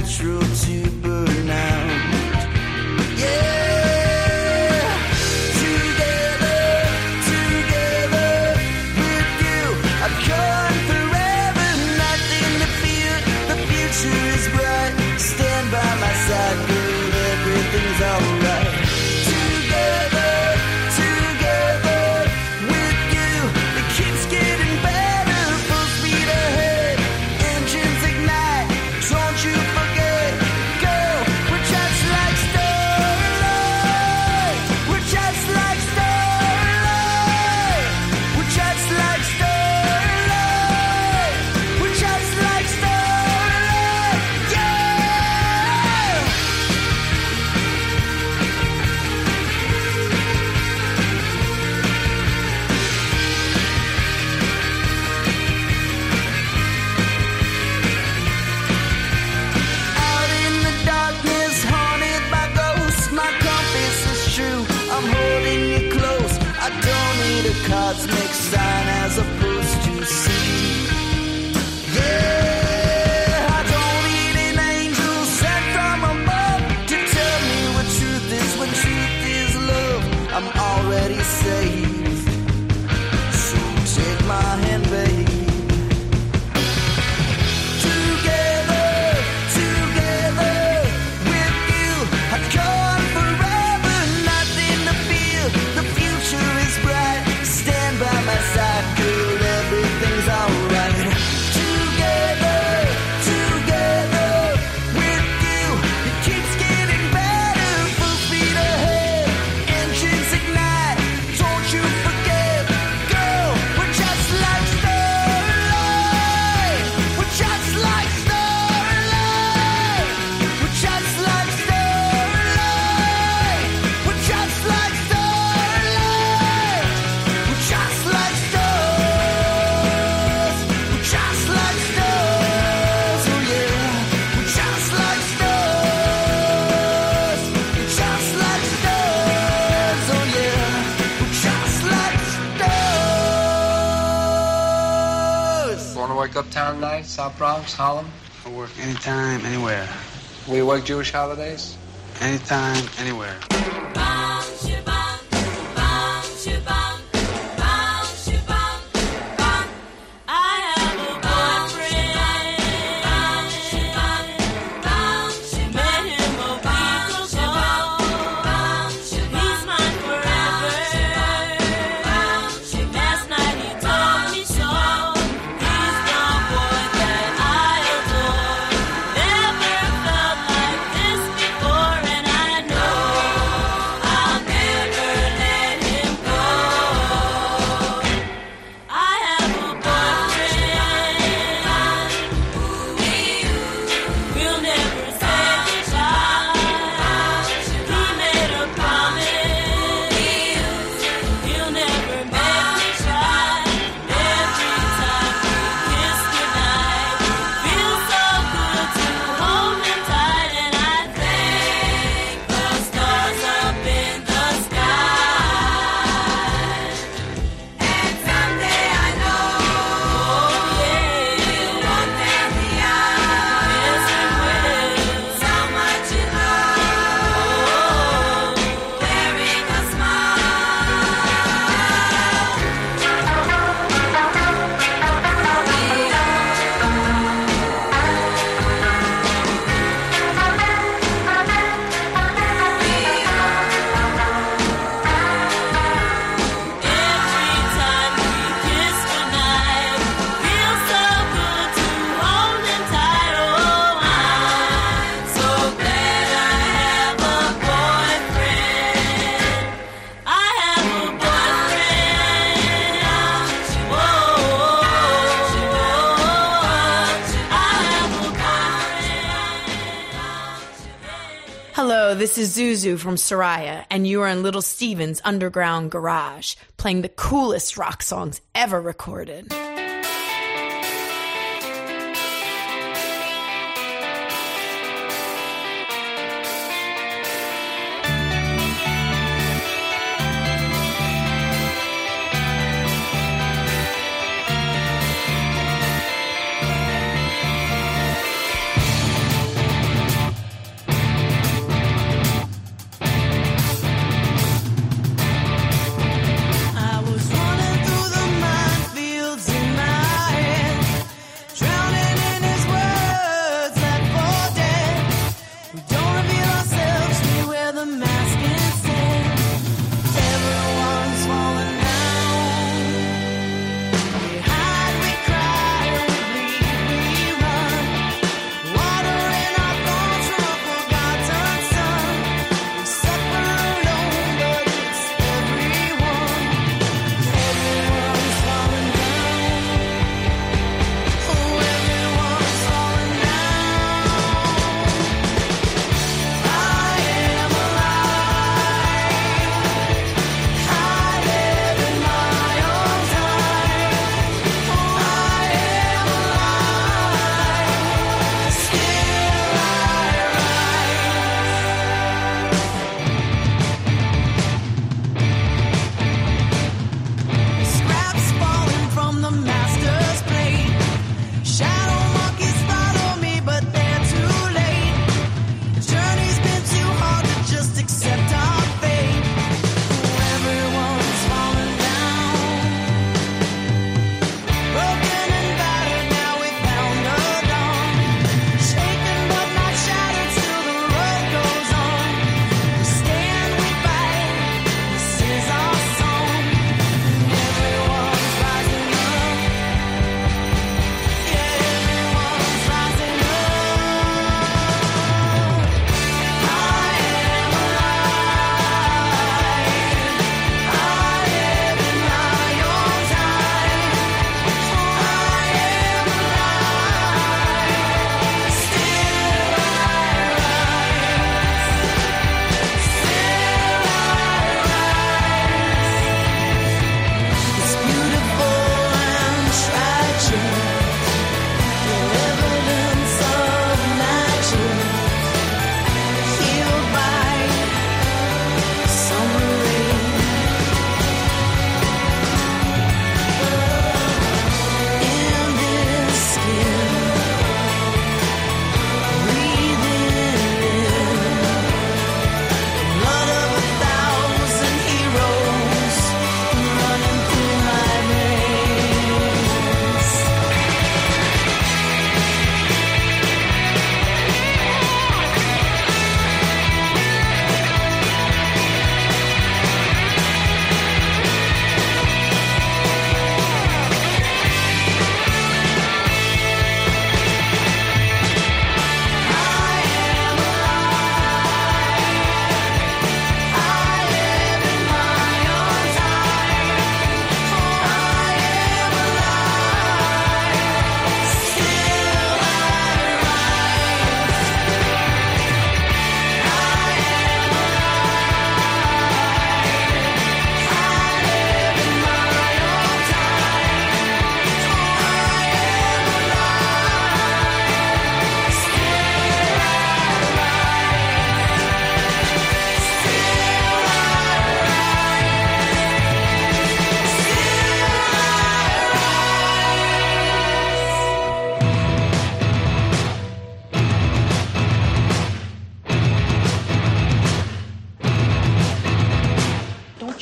S1: natural to burn out. Yeah, together, together with you, I've gone forever, nothing to fear. The future is bright. Stand by my side, girl, everything's alright. Together, together with you, it keeps getting better. Full speed ahead, engines ignite. Don't you forget, girl, we're just like starlight. We're just like starlight. We're just like starlight. We're just like starlight. Yeah. Out in the darkness, haunted by ghosts, my compass is true. I'm holding you close. I don't need a cosmic sign as opposed to see. Yeah, I don't need an angel sent from above to tell me what truth is when truth is love. I'm already saved. So take my hand, babe. Together, together with you, I've gone forever, nothing to fear. The future is bright. Stand by my side, girl, everything's alright. Together, together with you, it keeps getting better. Full speed ahead, engines ignite. Don't you forget, girl, we're just like starlight. We're just like starlight. We're just like starlight. We're just like starlight. We're just like stars. We're just like stars. Oh yeah. We're just like stars. We're just like stars. Oh yeah. We're just like stars.
S17: Want to work uptown tonight? South Bronx, Harlem?
S18: I work anytime, anywhere.
S17: We work Jewish holidays?
S18: Anytime, anywhere.
S19: Hello, this is Zuzu from Soraya, and you are in Little Steven's Underground Garage, playing the coolest rock songs ever recorded.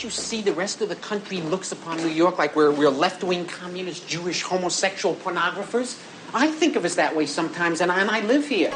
S20: you see the rest of the country looks upon New York like we're, we're left-wing communist, Jewish, homosexual pornographers? I think of us that way sometimes, and I, and I live here.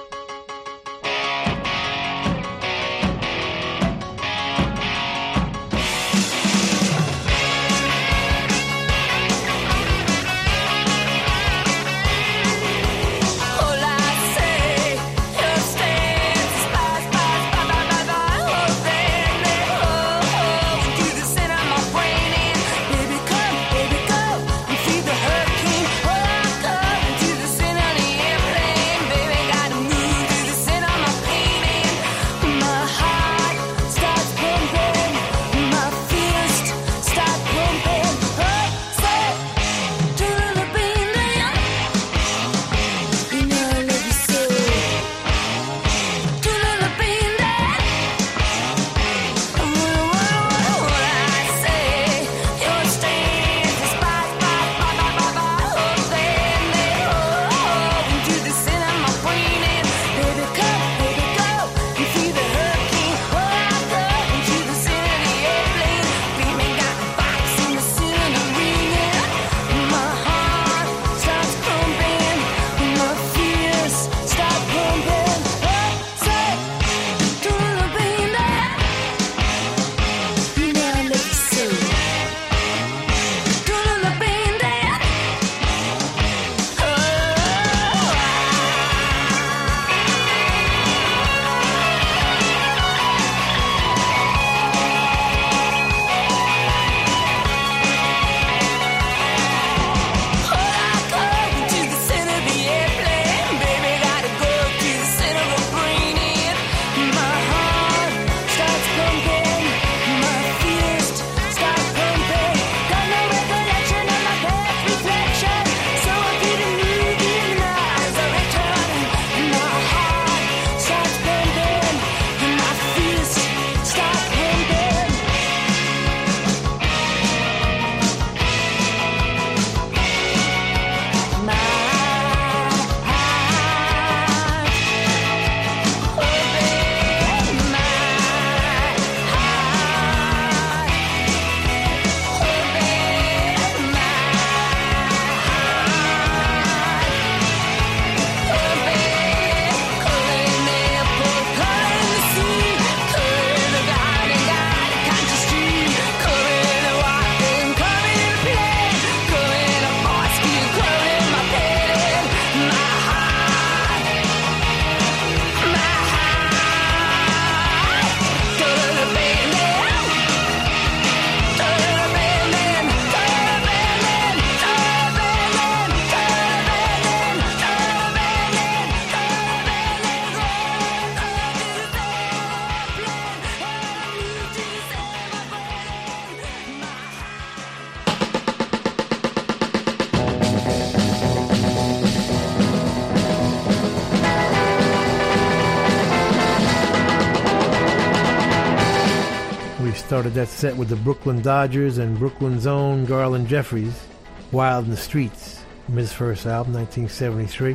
S5: Started that set with the Brooklyn Dodgers and Brooklyn's own Garland Jeffries, Wild in the Streets, from his first album, nineteen seventy-three.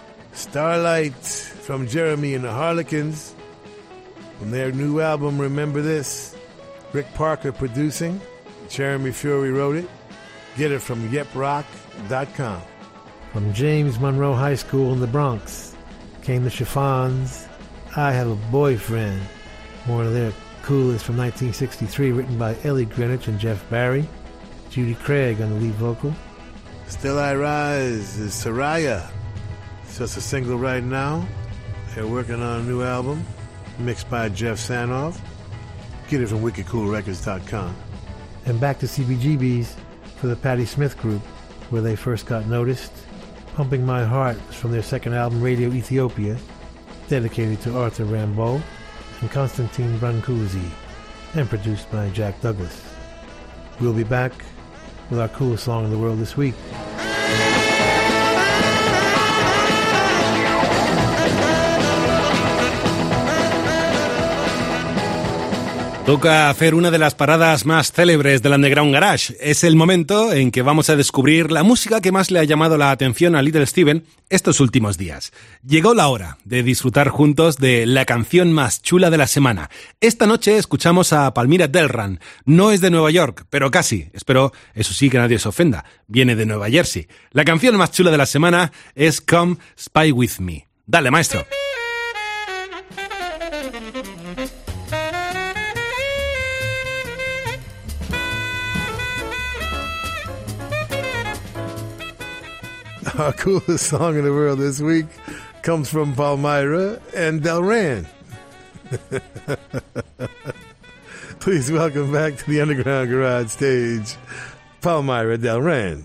S5: Starlight from Jeremy and the Harlequins, from their new album, Remember This. Rick Parker producing, Jeremy Fury wrote it. Get it from yep rock dot com. From James Monroe High School in the Bronx came the Chiffons, I Have a Boyfriend, one of their coolest from nineteen sixty-three, written by Ellie Greenwich and Jeff Barry. Judy Craig on the lead vocal. Still I Rise is Soraya. It's just a single right now. They're working on a new album, mixed by Jeff Sanoff. Get it from wicked cool records dot com. And back to C B G B's for the Patti Smith Group, where they first got noticed. Pumping My Heart was from their second album, Radio Ethiopia, dedicated to Arthur Rimbaud and Constantine Brancusi, and produced by Jack Douglas. We'll be back with our coolest song in the world this week.
S4: Toca hacer una de las paradas más célebres del Underground Garage. Es el momento en que vamos a descubrir la música que más le ha llamado la atención a Little Steven estos últimos días. Llegó la hora de disfrutar juntos de la canción más chula de la semana. Esta noche escuchamos a Palmira Delran. No es de Nueva York, pero casi. Espero, eso sí, que nadie se ofenda. Viene de Nueva Jersey. La canción más chula de la semana es Come Spy With Me. Dale, maestro.
S5: Our coolest song in the world this week comes from Palmyra and Delran. Please welcome back to the Underground Garage stage, Palmyra Delran.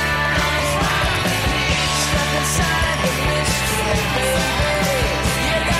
S6: Yeah.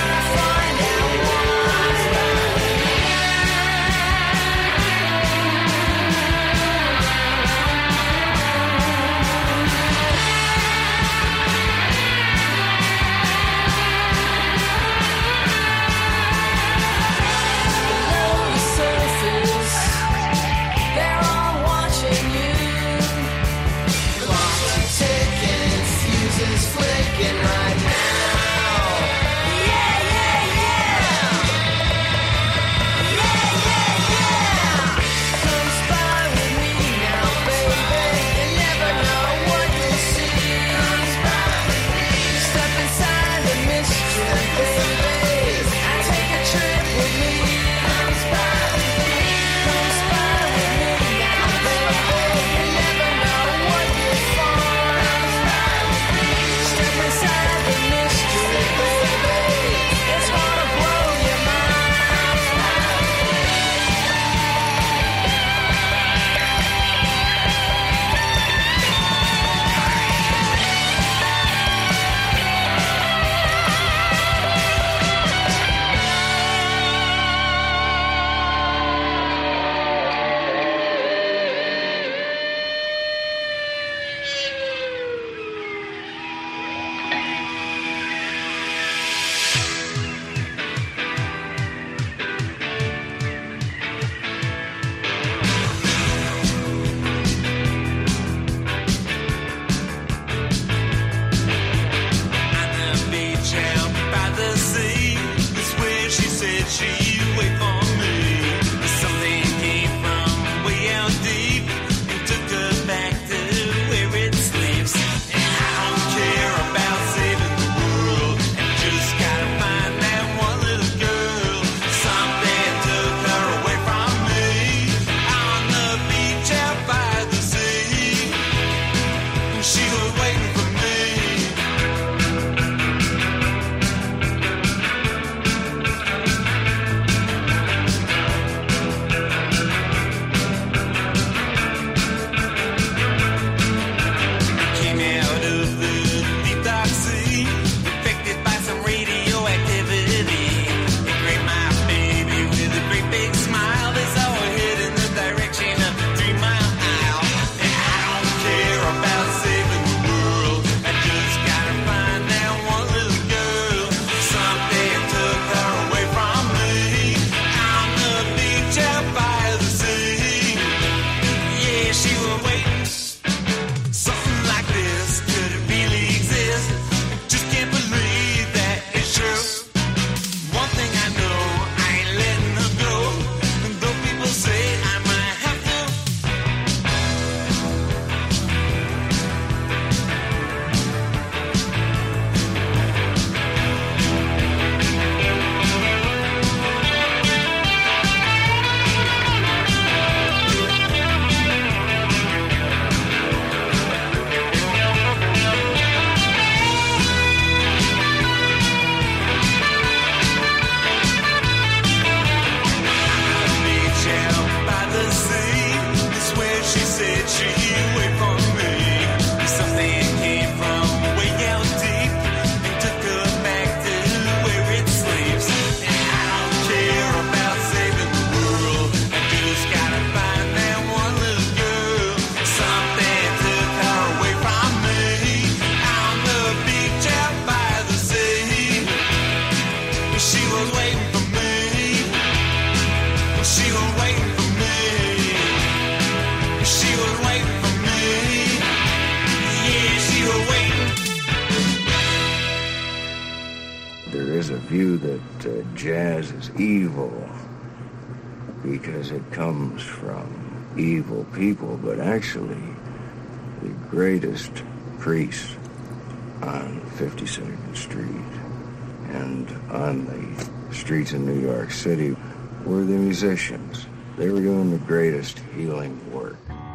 S21: view that uh, jazz is evil because it comes from evil people, but actually the greatest priests on fifty-second Street and on the streets in New York City were the musicians. They were doing the greatest healing work.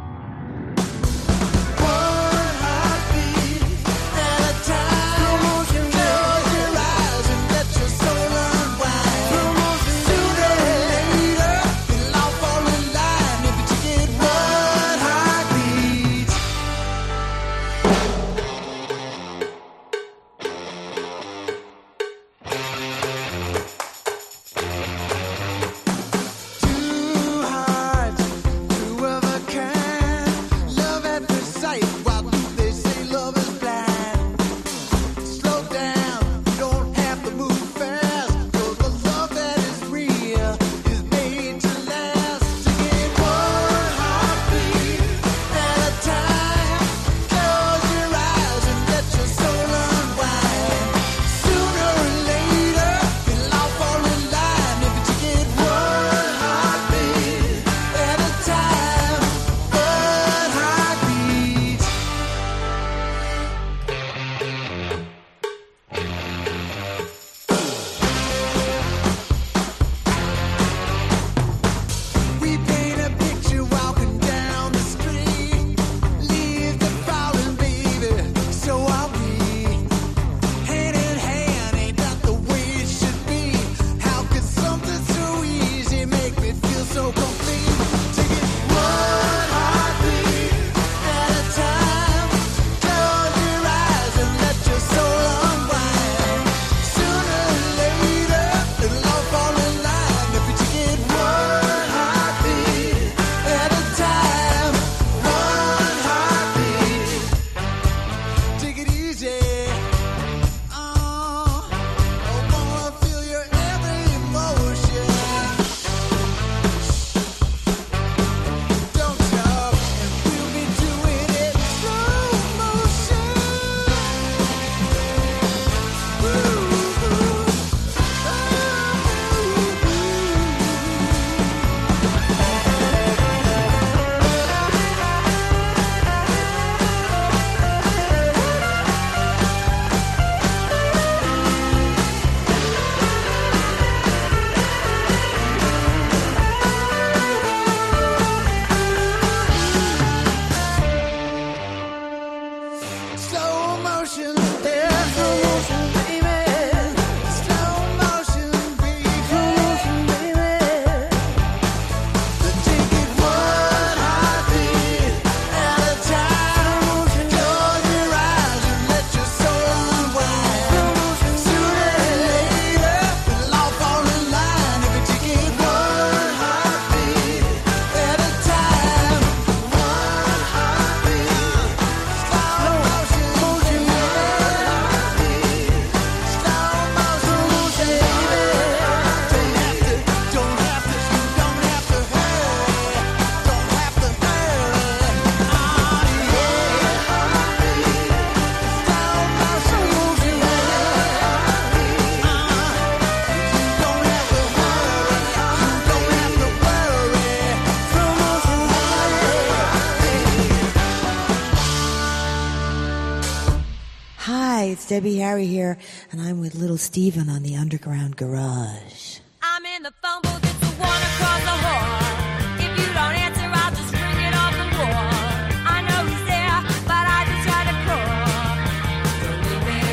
S22: It's Debbie Harry here, and I'm with Little Steven on the Underground Garage.
S6: I'm in the phone booth, it's the one across the hall. If you don't answer, I'll just ring it off the wall. I know he's there, but I just try to call. Don't leave me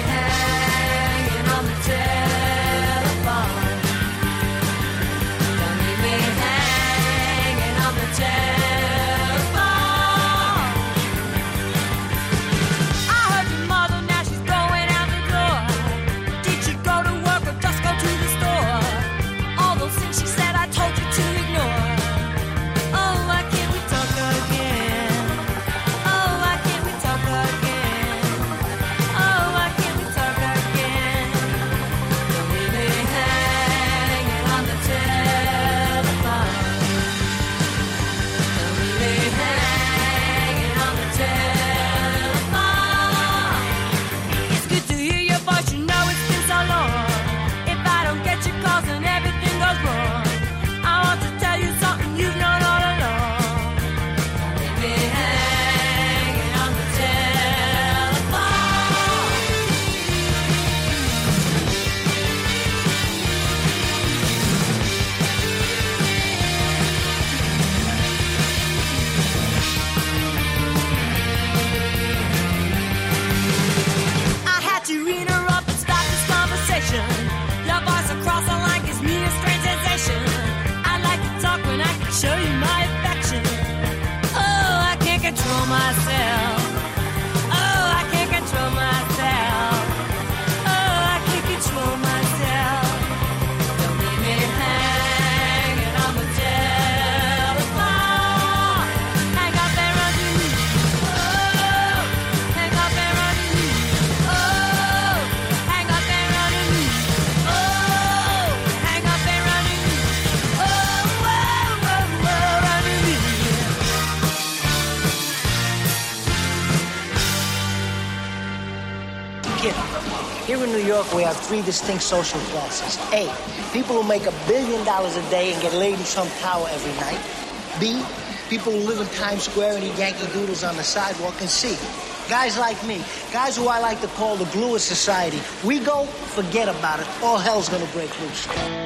S6: hanging on the telephone. Don't leave me hanging on the telephone. I heard your mother, now she's going out the door. Did she go to work or just go to the store? All those things she
S2: York, we have three distinct social classes. A, people who make a billion dollars a day and get laid in Trump Tower every night. B, people who live in Times Square and eat Yankee Doodles on the sidewalk. And C, guys like me, guys who I like to call the glue of society. We go, forget about it. All hell's gonna break loose.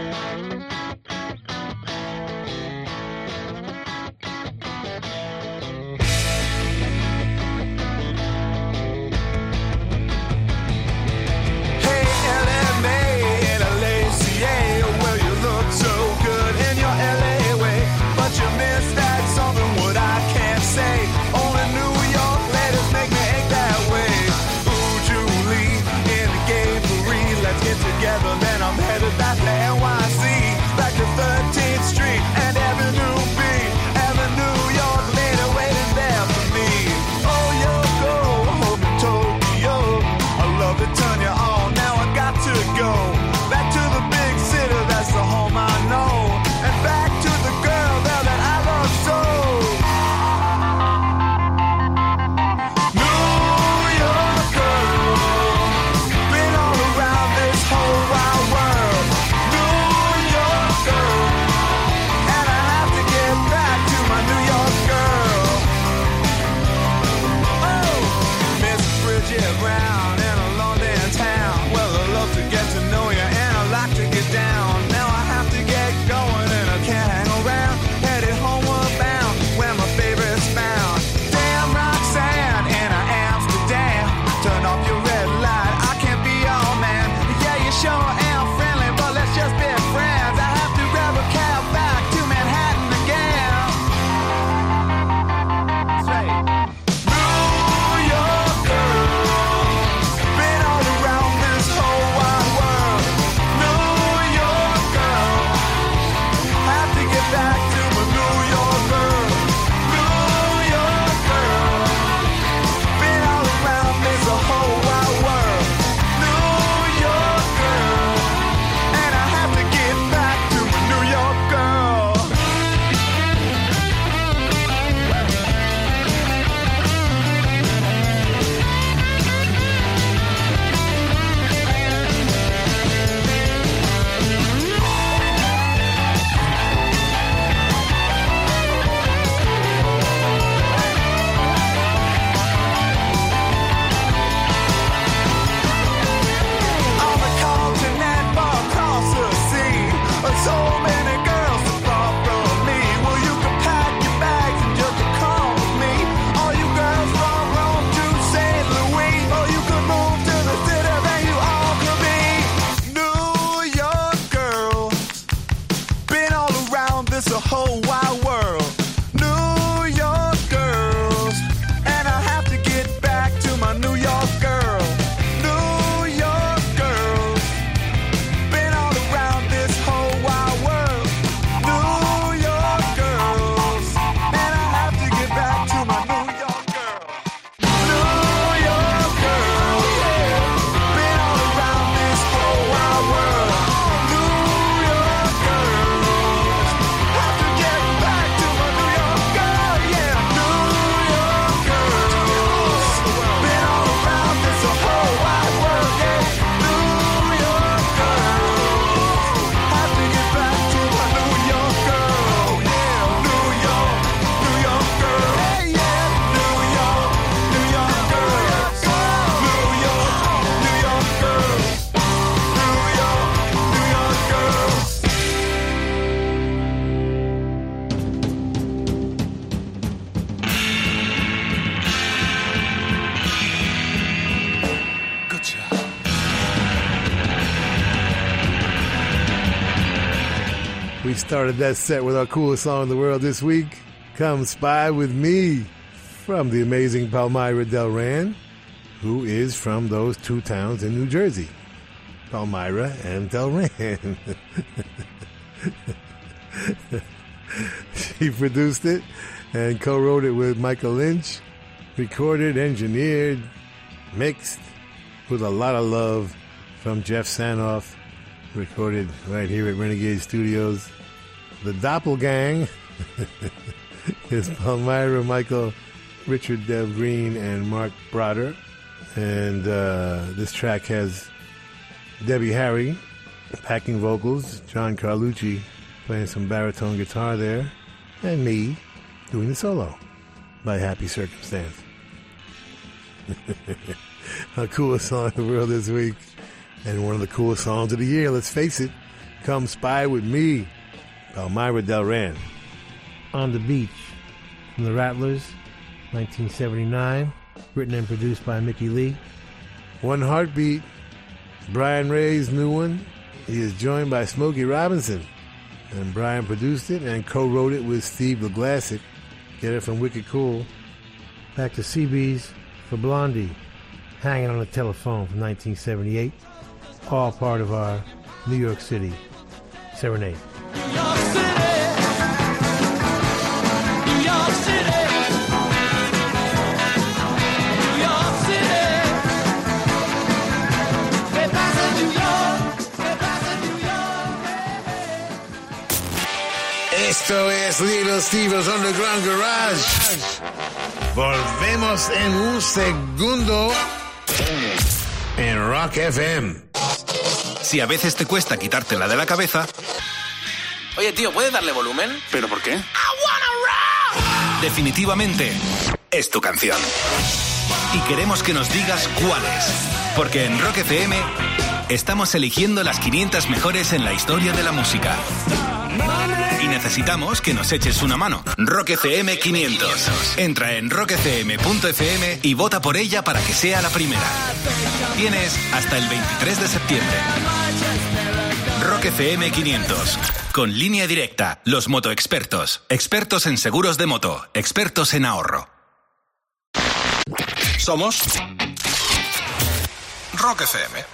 S6: Together, then I'm headed back to N Y C, back to thirteenth Street and Avenue B, Avenue York, later waiting there for me. Oh, Yoko, home in Tokyo, I love to turn you on, now I got to go back to the big city, that's the home I know, and back to the girl there that I love so. New York girl, been all around this whole wide world. New York girl, and I have to get back to my New York girl. Oh, Miss Bridget Brown in a London town. Well, I love to get to know you and I like to get down. Now I have to get going and I can't hang around. Headed homeward bound where my favorite's found. Damn Roxanne in Amsterdam. Turn off your red light, I can't be your man. Yeah, you sure am friendly, but let's just be friends. I have to grab a cab back to Manhattan again. Say, New York girl, been all around this whole wide world. New York girl, have to get back to my New York girl. New York girl, been all around this whole wide world. New York girl, and I have to get back to my New York girl. On the continent, far across the sea, so many girls to far from me. Well, you can pack your bags and just come with me. All you girls from Rome to Saint Louis, or you can move to the city, then you all can be New York girl. Been all around this whole wide world. New York girls, and I have to get back to my New York girl. New York girls, been all around this whole wide world. New York girls, and I have to get back to my New York girl. New York girl, been all around this whole wide world. New York girls, have to get back to my New York girl. Yeah, New York girls, been all around this whole wide world. Yeah, New York girls, have to get back to my New York girl. Yeah, New York, New York girl. Hey, yeah, New York, New York girls. New York, New York girls. New York, New York girls.
S5: We started that set with our coolest song in the world this week, Come Spy With Me, from the amazing Palmyra Delran, who is from those two towns in New Jersey, Palmyra and Delran. She produced it and co-wrote it with Michael Lynch, recorded, engineered, mixed with a lot of love from Jeff Sanoff, recorded right here at Renegade Studios. The Doppelgang is Palmyra, Michael, Richard Dev Green, and Mark Broder. And uh, this track has Debbie Harry, backing vocals, John Carlucci playing some baritone guitar there, and me doing the solo by Happy Circumstance. Our coolest song in the world this week, and one of the coolest songs of the year, let's face it, Come Spy With Me, Elmira Delran. On the Beach, from the Rattlers, nineteen seventy-nine, written and produced by Mickey Lee. One Heartbeat, Brian Ray's new one. He is joined by Smokey Robinson, and Brian produced it and co-wrote it with Steve LaGlassic. Get it from Wicked Cool. Back to C B's for Blondie, Hanging on the Telephone from nineteen seventy-eight. All part of our New York City Serenade.
S14: Esto es Little Steve's Underground Garage. Volvemos en un segundo en Rock F M.
S7: Si a veces te cuesta quitártela de la cabeza...
S15: Oye, tío, ¿puedes darle volumen?
S7: ¿Pero por qué? Definitivamente es tu canción. Y queremos que nos digas cuál es. Porque en Rock F M estamos eligiendo las quinientas mejores en la historia de la música. Y necesitamos que nos eches una mano. Rock F M quinientos. Entra en rock f m punto f m y vota por ella para que sea la primera. Tienes hasta el veintitrés de septiembre. Rock F M quinientos. Con Línea Directa, los motoexpertos. Expertos en seguros de moto. Expertos en ahorro. Somos Rock F M.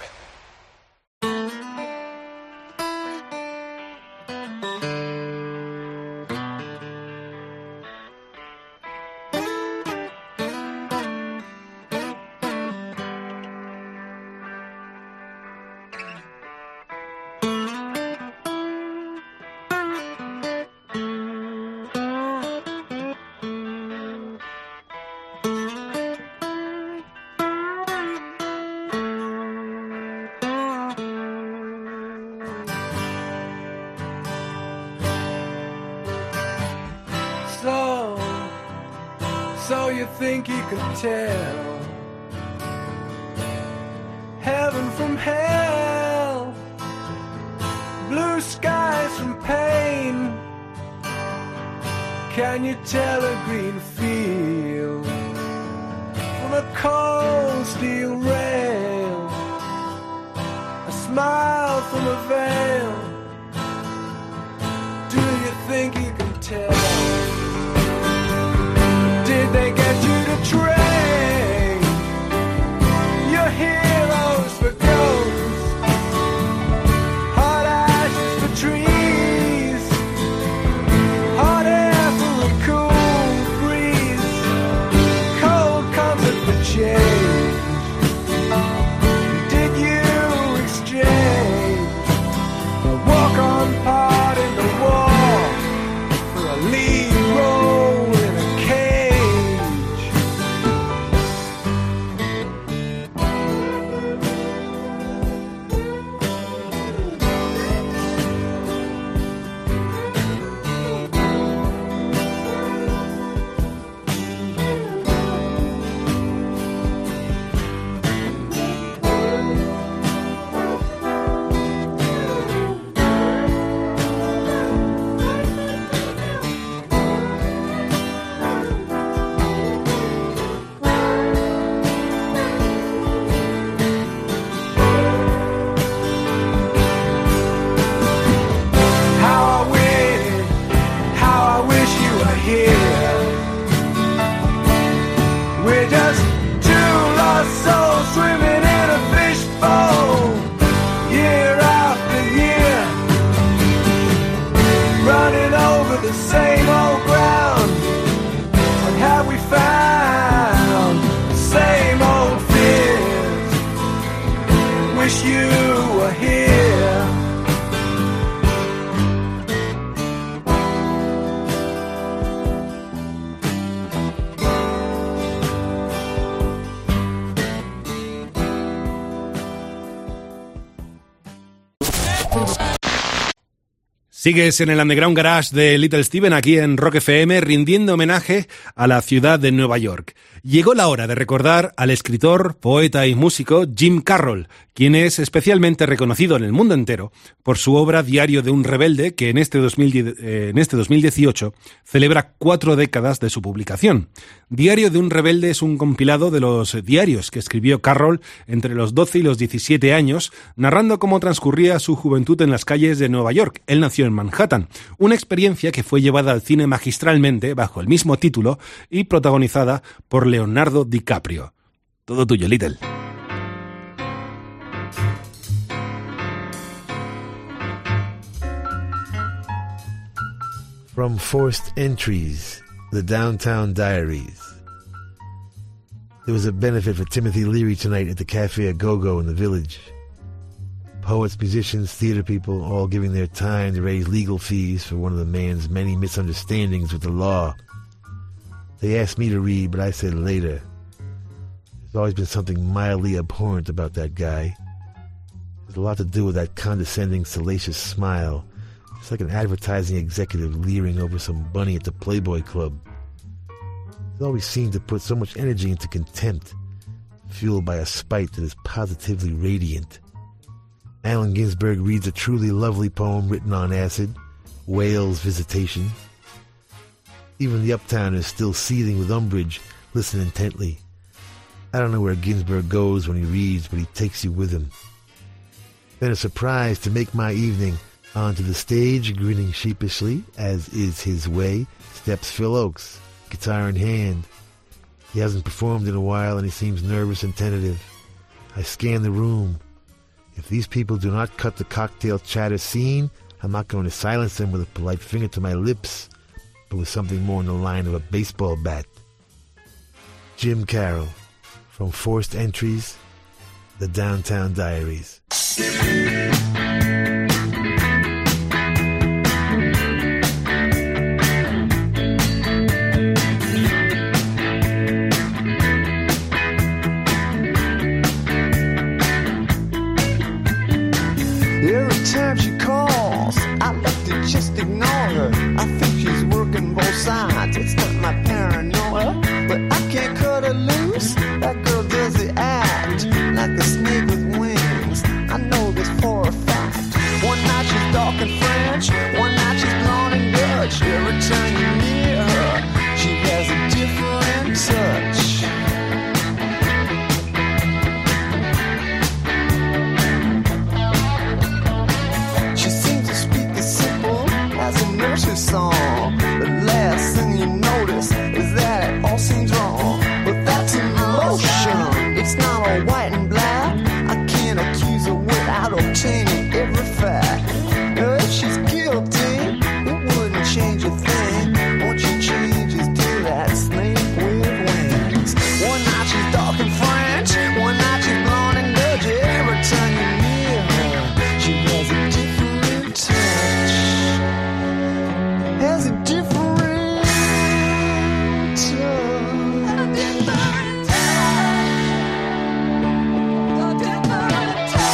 S6: Think you can tell heaven from hell, blue skies from pain. Can you tell a green field from a cold steel rail, a smile from a veil? Do you think you can tell? Did they get you to trade your heroes for ghosts, hot ashes for trees, hot air for a cool breeze, cold comfort for change? Did you exchange a walk-on part in the war for a lead role in a
S4: Sigues en el Underground Garage de Little Steven aquí en Rock F M rindiendo homenaje a la ciudad de Nueva York. Llegó la hora de recordar al escritor, poeta y músico Jim Carroll, quien es especialmente reconocido en el mundo entero por su obra Diario de un rebelde, que en este, dos mil diez, eh, en este dos mil dieciocho celebra cuatro décadas de su publicación. Diario de un rebelde es un compilado de los diarios que escribió Carroll entre los doce y los diecisiete años, narrando cómo transcurría su juventud en las calles de Nueva York. Él nació en Manhattan, una experiencia que fue llevada al cine magistralmente bajo el mismo título y protagonizada por Leonardo DiCaprio. Todo tuyo, Little.
S5: From Forced Entries, The Downtown Diaries. There was a benefit for Timothy Leary tonight at the Cafe A Go-Go in the Village. Poets, musicians, theater people, all giving their time to raise legal fees for one of the man's many misunderstandings with the law. They asked me to read, but I said later. There's always been something mildly abhorrent about that guy. There's a lot to do with that condescending, salacious smile. It's like an advertising executive leering over some bunny at the Playboy Club. He's always seemed to put so much energy into contempt, fueled by a spite that is positively radiant. Allen Ginsberg reads a truly lovely poem written on acid, Whale's Visitation. Even the uptowners, still seething with umbrage, listen intently. I don't know where Ginsberg goes when he reads, but he takes you with him. Then a surprise to make my evening. Onto the stage, grinning sheepishly, as is his way, steps Phil Oakes, guitar in hand. He hasn't performed in a while and he seems nervous and tentative. I scan the room. If these people do not cut the cocktail chatter scene, I'm not going to silence them with a polite finger to my lips, but with something more in the line of a baseball bat. Jim Carroll, from Forced Entries, The Downtown Diaries.
S1: Every time she calls, I like to just ignore her. I think she's working both sides. It's not my paranoia, but I can't cut her loose. That girl does the act like a snake with wings. I know this for a fact. One night she's talking French, one night she's blonde and Dutch. Every time you near her, she has a different touch. Nursery song. The last thing you notice is that it all seems wrong. But that's an emotion. It's not all white and black. I can't accuse her without obtaining every fact. Now, if she's guilty, it wouldn't change a thing. What she changes to that snake with wings. One night she's talking French, one night she's blonde and Dutch. Every time you near her, she has a different touch. Has a different touch. A different touch. A different touch.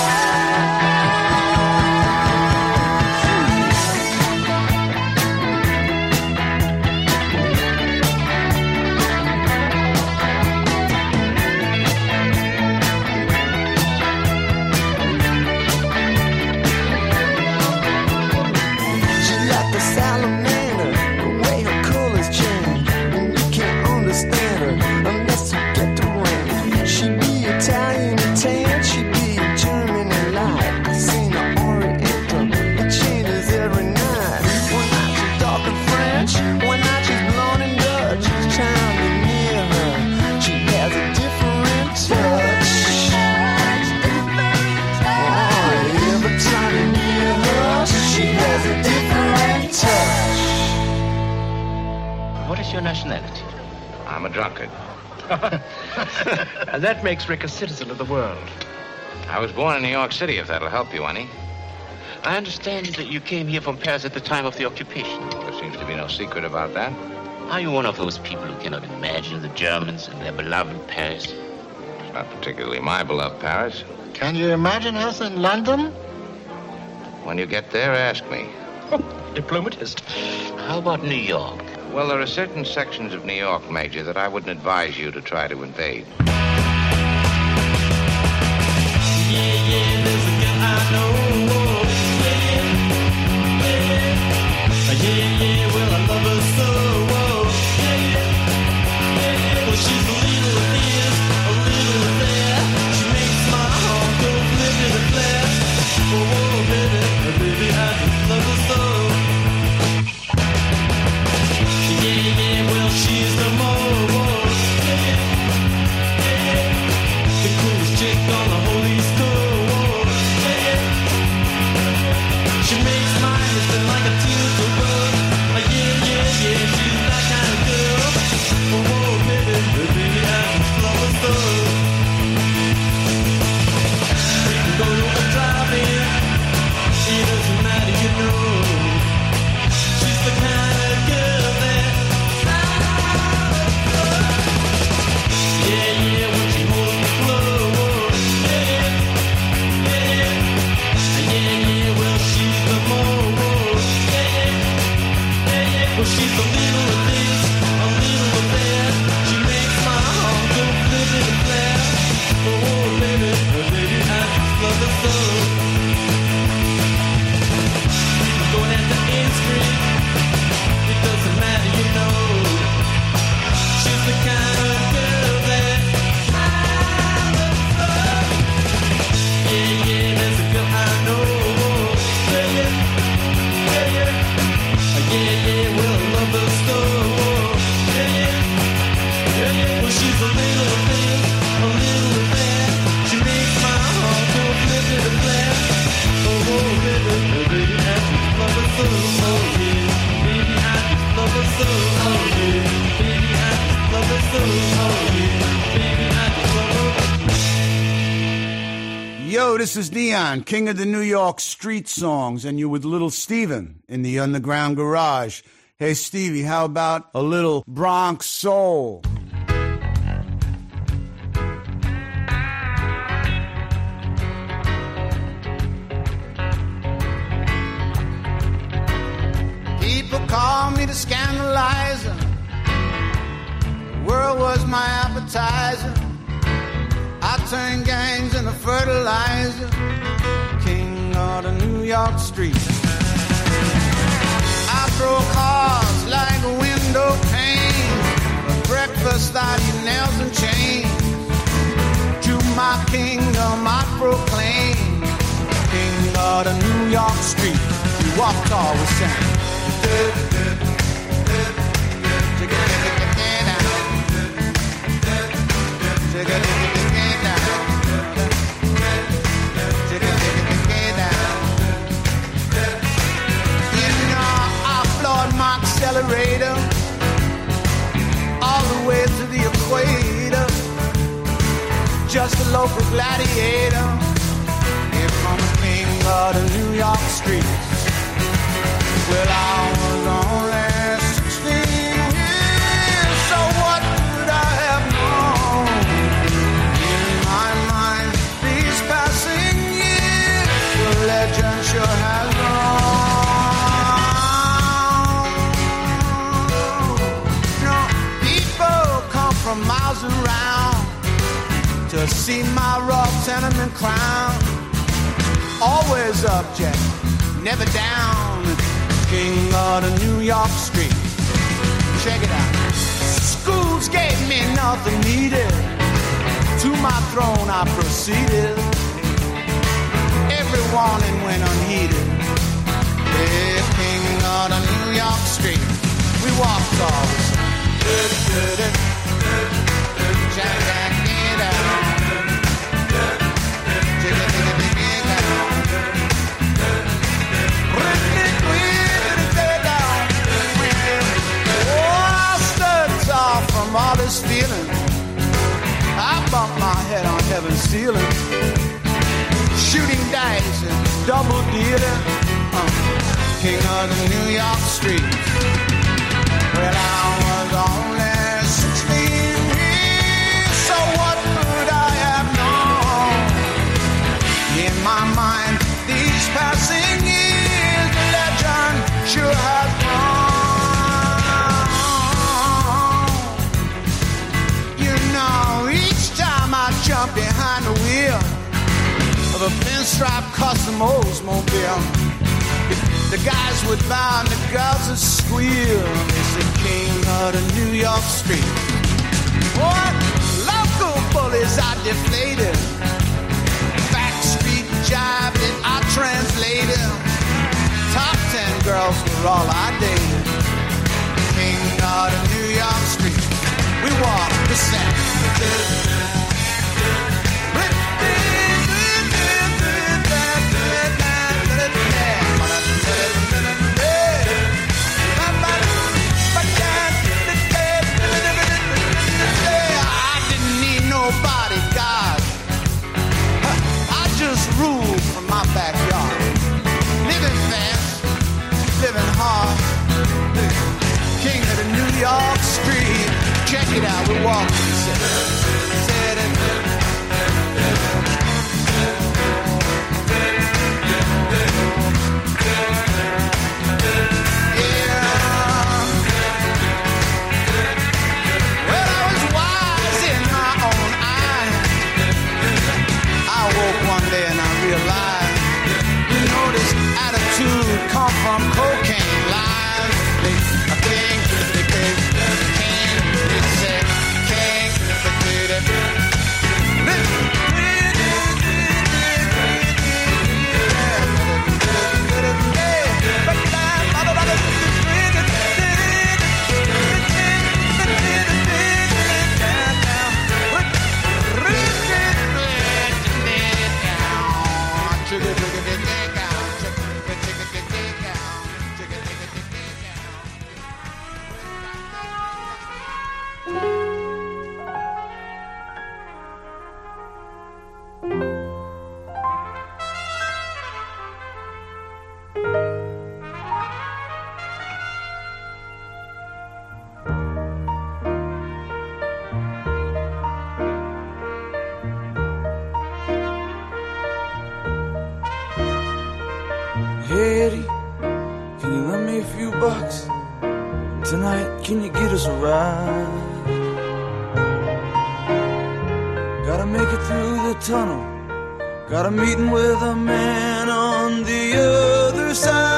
S1: She like the salamander, the way her colors change, and you can't understand her unless you get the range. She be Italian and tan, she be German and light. I seen her Oriental, it changes every night. One night she's talking French, one night she's blonde and Dutch. Each time you're near her, she has a different touch. Oh, every time you're near her, she has a different touch.
S8: What is your nationality?
S9: I'm a drunkard.
S8: And that makes Rick a citizen of the world.
S9: I was born in New York City, if that'll help you any.
S8: I understand that you came here from Paris at the time of the occupation.
S9: There seems to be no secret about that.
S8: Are you one of those people who cannot imagine the Germans and their beloved Paris?
S9: It's not particularly my beloved Paris.
S2: Can you imagine us in London?
S9: When you get there, ask me.
S8: Diplomatist. How about New York?
S9: Well, there are certain sections of New York, Major, that I wouldn't advise you to try to invade.
S6: Yeah, yeah, there's a girl I know. Yeah, yeah, yeah. Yeah, yeah, well, I love her so. Yeah, yeah, yeah. Well, she's a little of this, a little of that. She makes my heart go flippin' and flat. Oh, whoa, baby, baby, I just love her so. Yeah, yeah, well, she's the more. Yeah, yeah, yeah. The coolest chick on the whole East Coast. Yeah, yeah. She makes my head spin like a tilt-a-whirl. Oh, yeah, yeah, yeah, she's that kind of girl. Oh, whoa, baby, baby, I just love her so. We can go to a drive-in. It doesn't matter, you know. She's the kind of girl that yeah, yeah, when she holds me close. Yeah, yeah, yeah. Yeah, yeah, well, she's the more. Yeah, yeah, yeah. Well, she's a little of this, a little of that. She makes my heart go flippin' and flat. Oh, baby, oh, baby, I just love her so. Going at the end street, it doesn't matter, you know. She's the kind of girl that I love. Yeah, yeah, there's a girl I know. Yeah, yeah, yeah, yeah. Yeah, yeah, well, I love her so. Yeah, yeah, yeah, yeah. Well, she's a little of this, a little of that. She makes my heart go flippin' and flat. Oh, oh, baby, oh, baby, I just love her so. Oh, yeah, baby, I just love her so. Oh, yeah, baby, I just love her so. Oh, yeah, baby, I just love her.
S10: Yo, this is Neon, king of the New York street songs, and you're with Little Steven in the Underground Garage. Hey, Stevie, how about a little Bronx soul?
S11: People call me the scandalizer. World was my appetizer. I turned gangs into fertilizer. King of the New York streets. I broke hearts like a window pane. For breakfast I eat nails and chains. To my kingdom I proclaim. King of the New York streets. We walk tall with sand. Accelerator all the way to the equator, just a local gladiator. Here comes the king of the New York streets. Well, I was only sixteen years, so what could I have known? In my mind, these passing years, the legend sure has grown. From miles around to see my rough tenement crown. Always object, never down. King of the New York street. Check it out. Schools gave me nothing needed. To my throne I proceeded. Every warning went unheeded. Hey, king of the New York street. We walked always. From all this feeling, I bumped my head on heaven's ceiling, shooting dice and double dealing, uh, king of the New York streets. Well, I was only sixteen years, so what could I have known? In my mind, these passing years pinstripe custom Oldsmobile. The guys would bow and the girls would squeal. They said, king of the New York street. What? Local bullies I deflated. Backstreet jive that I translated. Top ten girls were all I dated. King of the New York street. We walk the set. I didn't need nobody, God. I just ruled from my backyard. Living fast, living hard. King of the New York street. Check it out, we walk the set. Come from cocaine lines. They a king, they king, king, they say king, they did it.
S3: Hey Eddie, can you lend me a few bucks? Tonight, can you get us a ride? Gotta make it through the tunnel. Got a meeting with a man on the other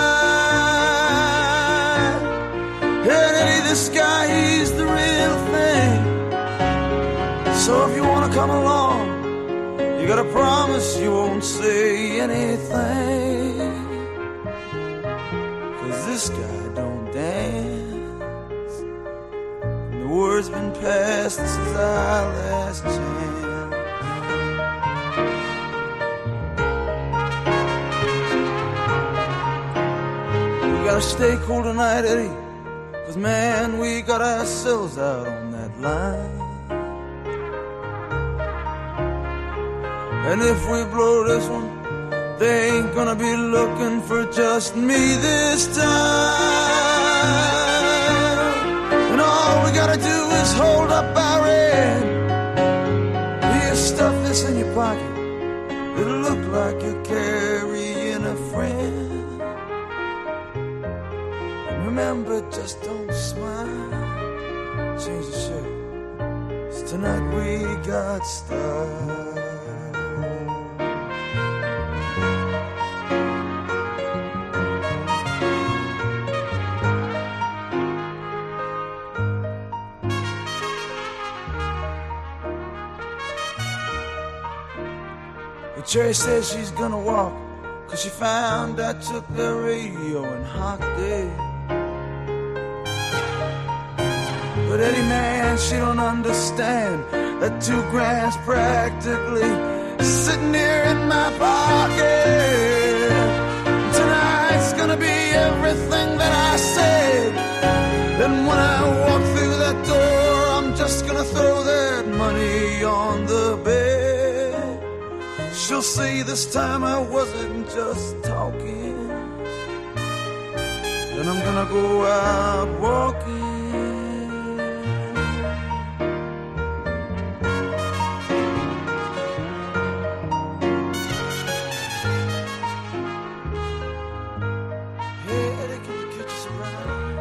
S3: side. Hey Eddie, this guy, he's the real thing. So if you wanna come along, you gotta promise you won't say anything. This guy don't dance, and the word's been passed, this is our last chance. We gotta stay cool tonight, Eddie, cause man, we got ourselves out on that line. And if we blow this one, they ain't gonna be looking for just me this time. And all we gotta do is hold up our end. You stuff this in your pocket, it'll look like you're carrying a friend. And remember, just don't smile, change the shirt, 'cause tonight we got style. Cherry says she's gonna walk, cause she found I took the radio and hocked it. But Eddie, man, she don't understand that two grand's practically sitting here in my pocket. Tonight's gonna be everything that I said. And when I walk through that door, I'm just gonna throw that money on the bed. She'll see this time I wasn't just talking. Then I'm gonna go out walking. Hey Eddie, can you catch us around?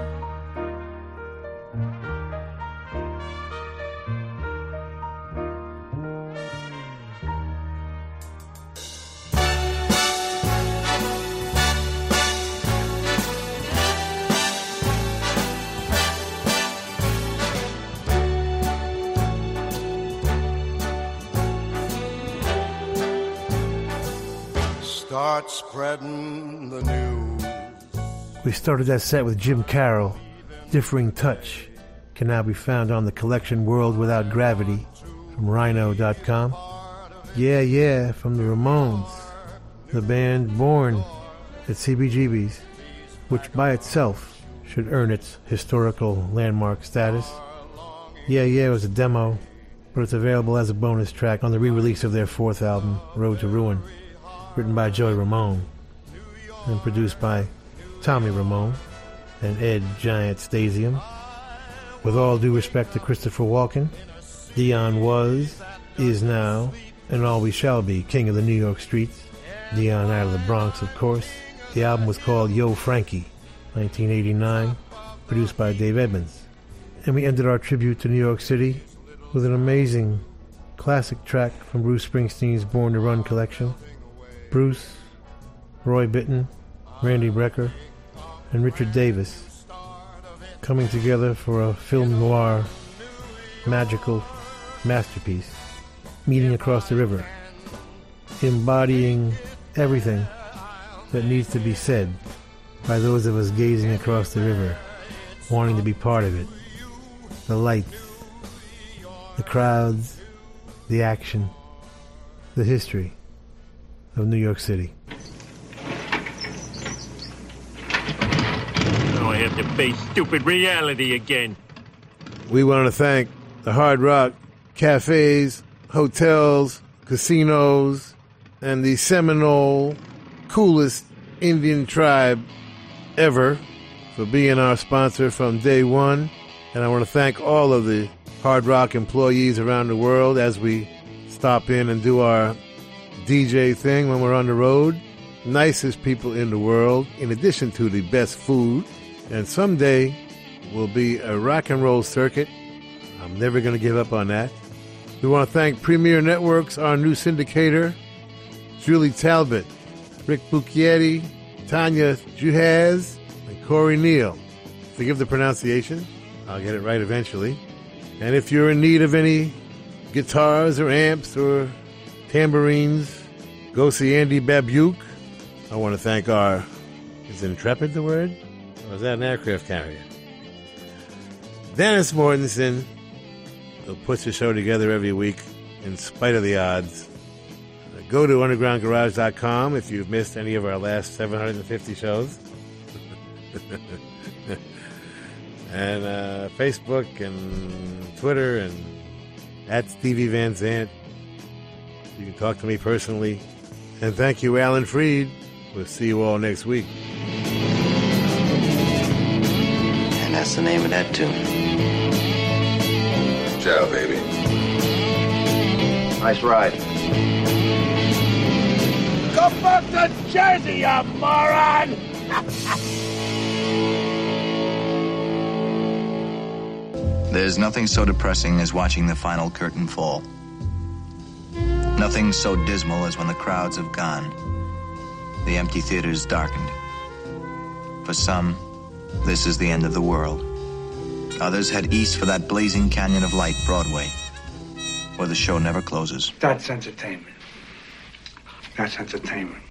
S11: start spreading the news.
S5: We started that set with Jim Carroll. Differing Touch can now be found on the collection World Without Gravity from rhino dot com. Yeah, yeah, from the Ramones, the band born at C B G B's, which by itself should earn its historical landmark status. Yeah, yeah was a demo, but it's available as a bonus track on the re-release of their fourth album, Road to Ruin, written by Joey Ramone and produced by Tommy Ramone and Ed Giant Stasium. With all due respect to Christopher Walken, Dion was, is now, and always shall be king of the New York streets. Dion out of the Bronx, of course. The album was called Yo Frankie, nineteen eighty-nine, produced by Dave Edmunds. And we ended our tribute to New York City with an amazing classic track from Bruce Springsteen's Born to Run collection. Bruce, Roy Bittan, Randy Brecker, and Richard Davis coming together for a film noir magical masterpiece, Meeting Across the River, embodying everything that needs to be said by those of us gazing across the river, wanting to be part of it. The lights, the crowds, the action, the history of New York City.
S12: Now I have to face stupid reality again.
S5: We want to thank the Hard Rock cafes, hotels, casinos, and the Seminole coolest Indian tribe ever for being our sponsor from day one. And I want to thank all of the Hard Rock employees around the world as we stop in and do our D J thing when we're on the road. Nicest people in the world, in addition to the best food. And someday will be a rock and roll circuit. I'm never going to give up on that. We want to thank Premier Networks, our new syndicator, Julie Talbot, Rick Bucchietti, Tanya Juhaz, and Corey Neal. Forgive the pronunciation. I'll get it right eventually. And if you're in need of any guitars or amps or tambourines, go see Andy Babuke. I want to thank our... Is Intrepid the word? Or is that an aircraft carrier? Dennis Mortensen, who puts the show together every week in spite of the odds. Go to underground garage dot com if you've missed any of our last seven hundred fifty shows. And uh, Facebook and Twitter and at Stevie Van Zandt. You can talk to me personally. And thank you, Alan Freed. We'll see you all next week.
S13: And that's the name of that tune.
S23: Ciao, baby.
S13: Nice ride.
S14: Go back to Jersey, you moron!
S24: There's nothing so depressing as watching the final curtain fall. Nothing so dismal as when the crowds have gone, the empty theaters darkened. For some, this is the end of the world. Others head east for that blazing canyon of light, Broadway, where the show never closes.
S18: That's entertainment. That's entertainment.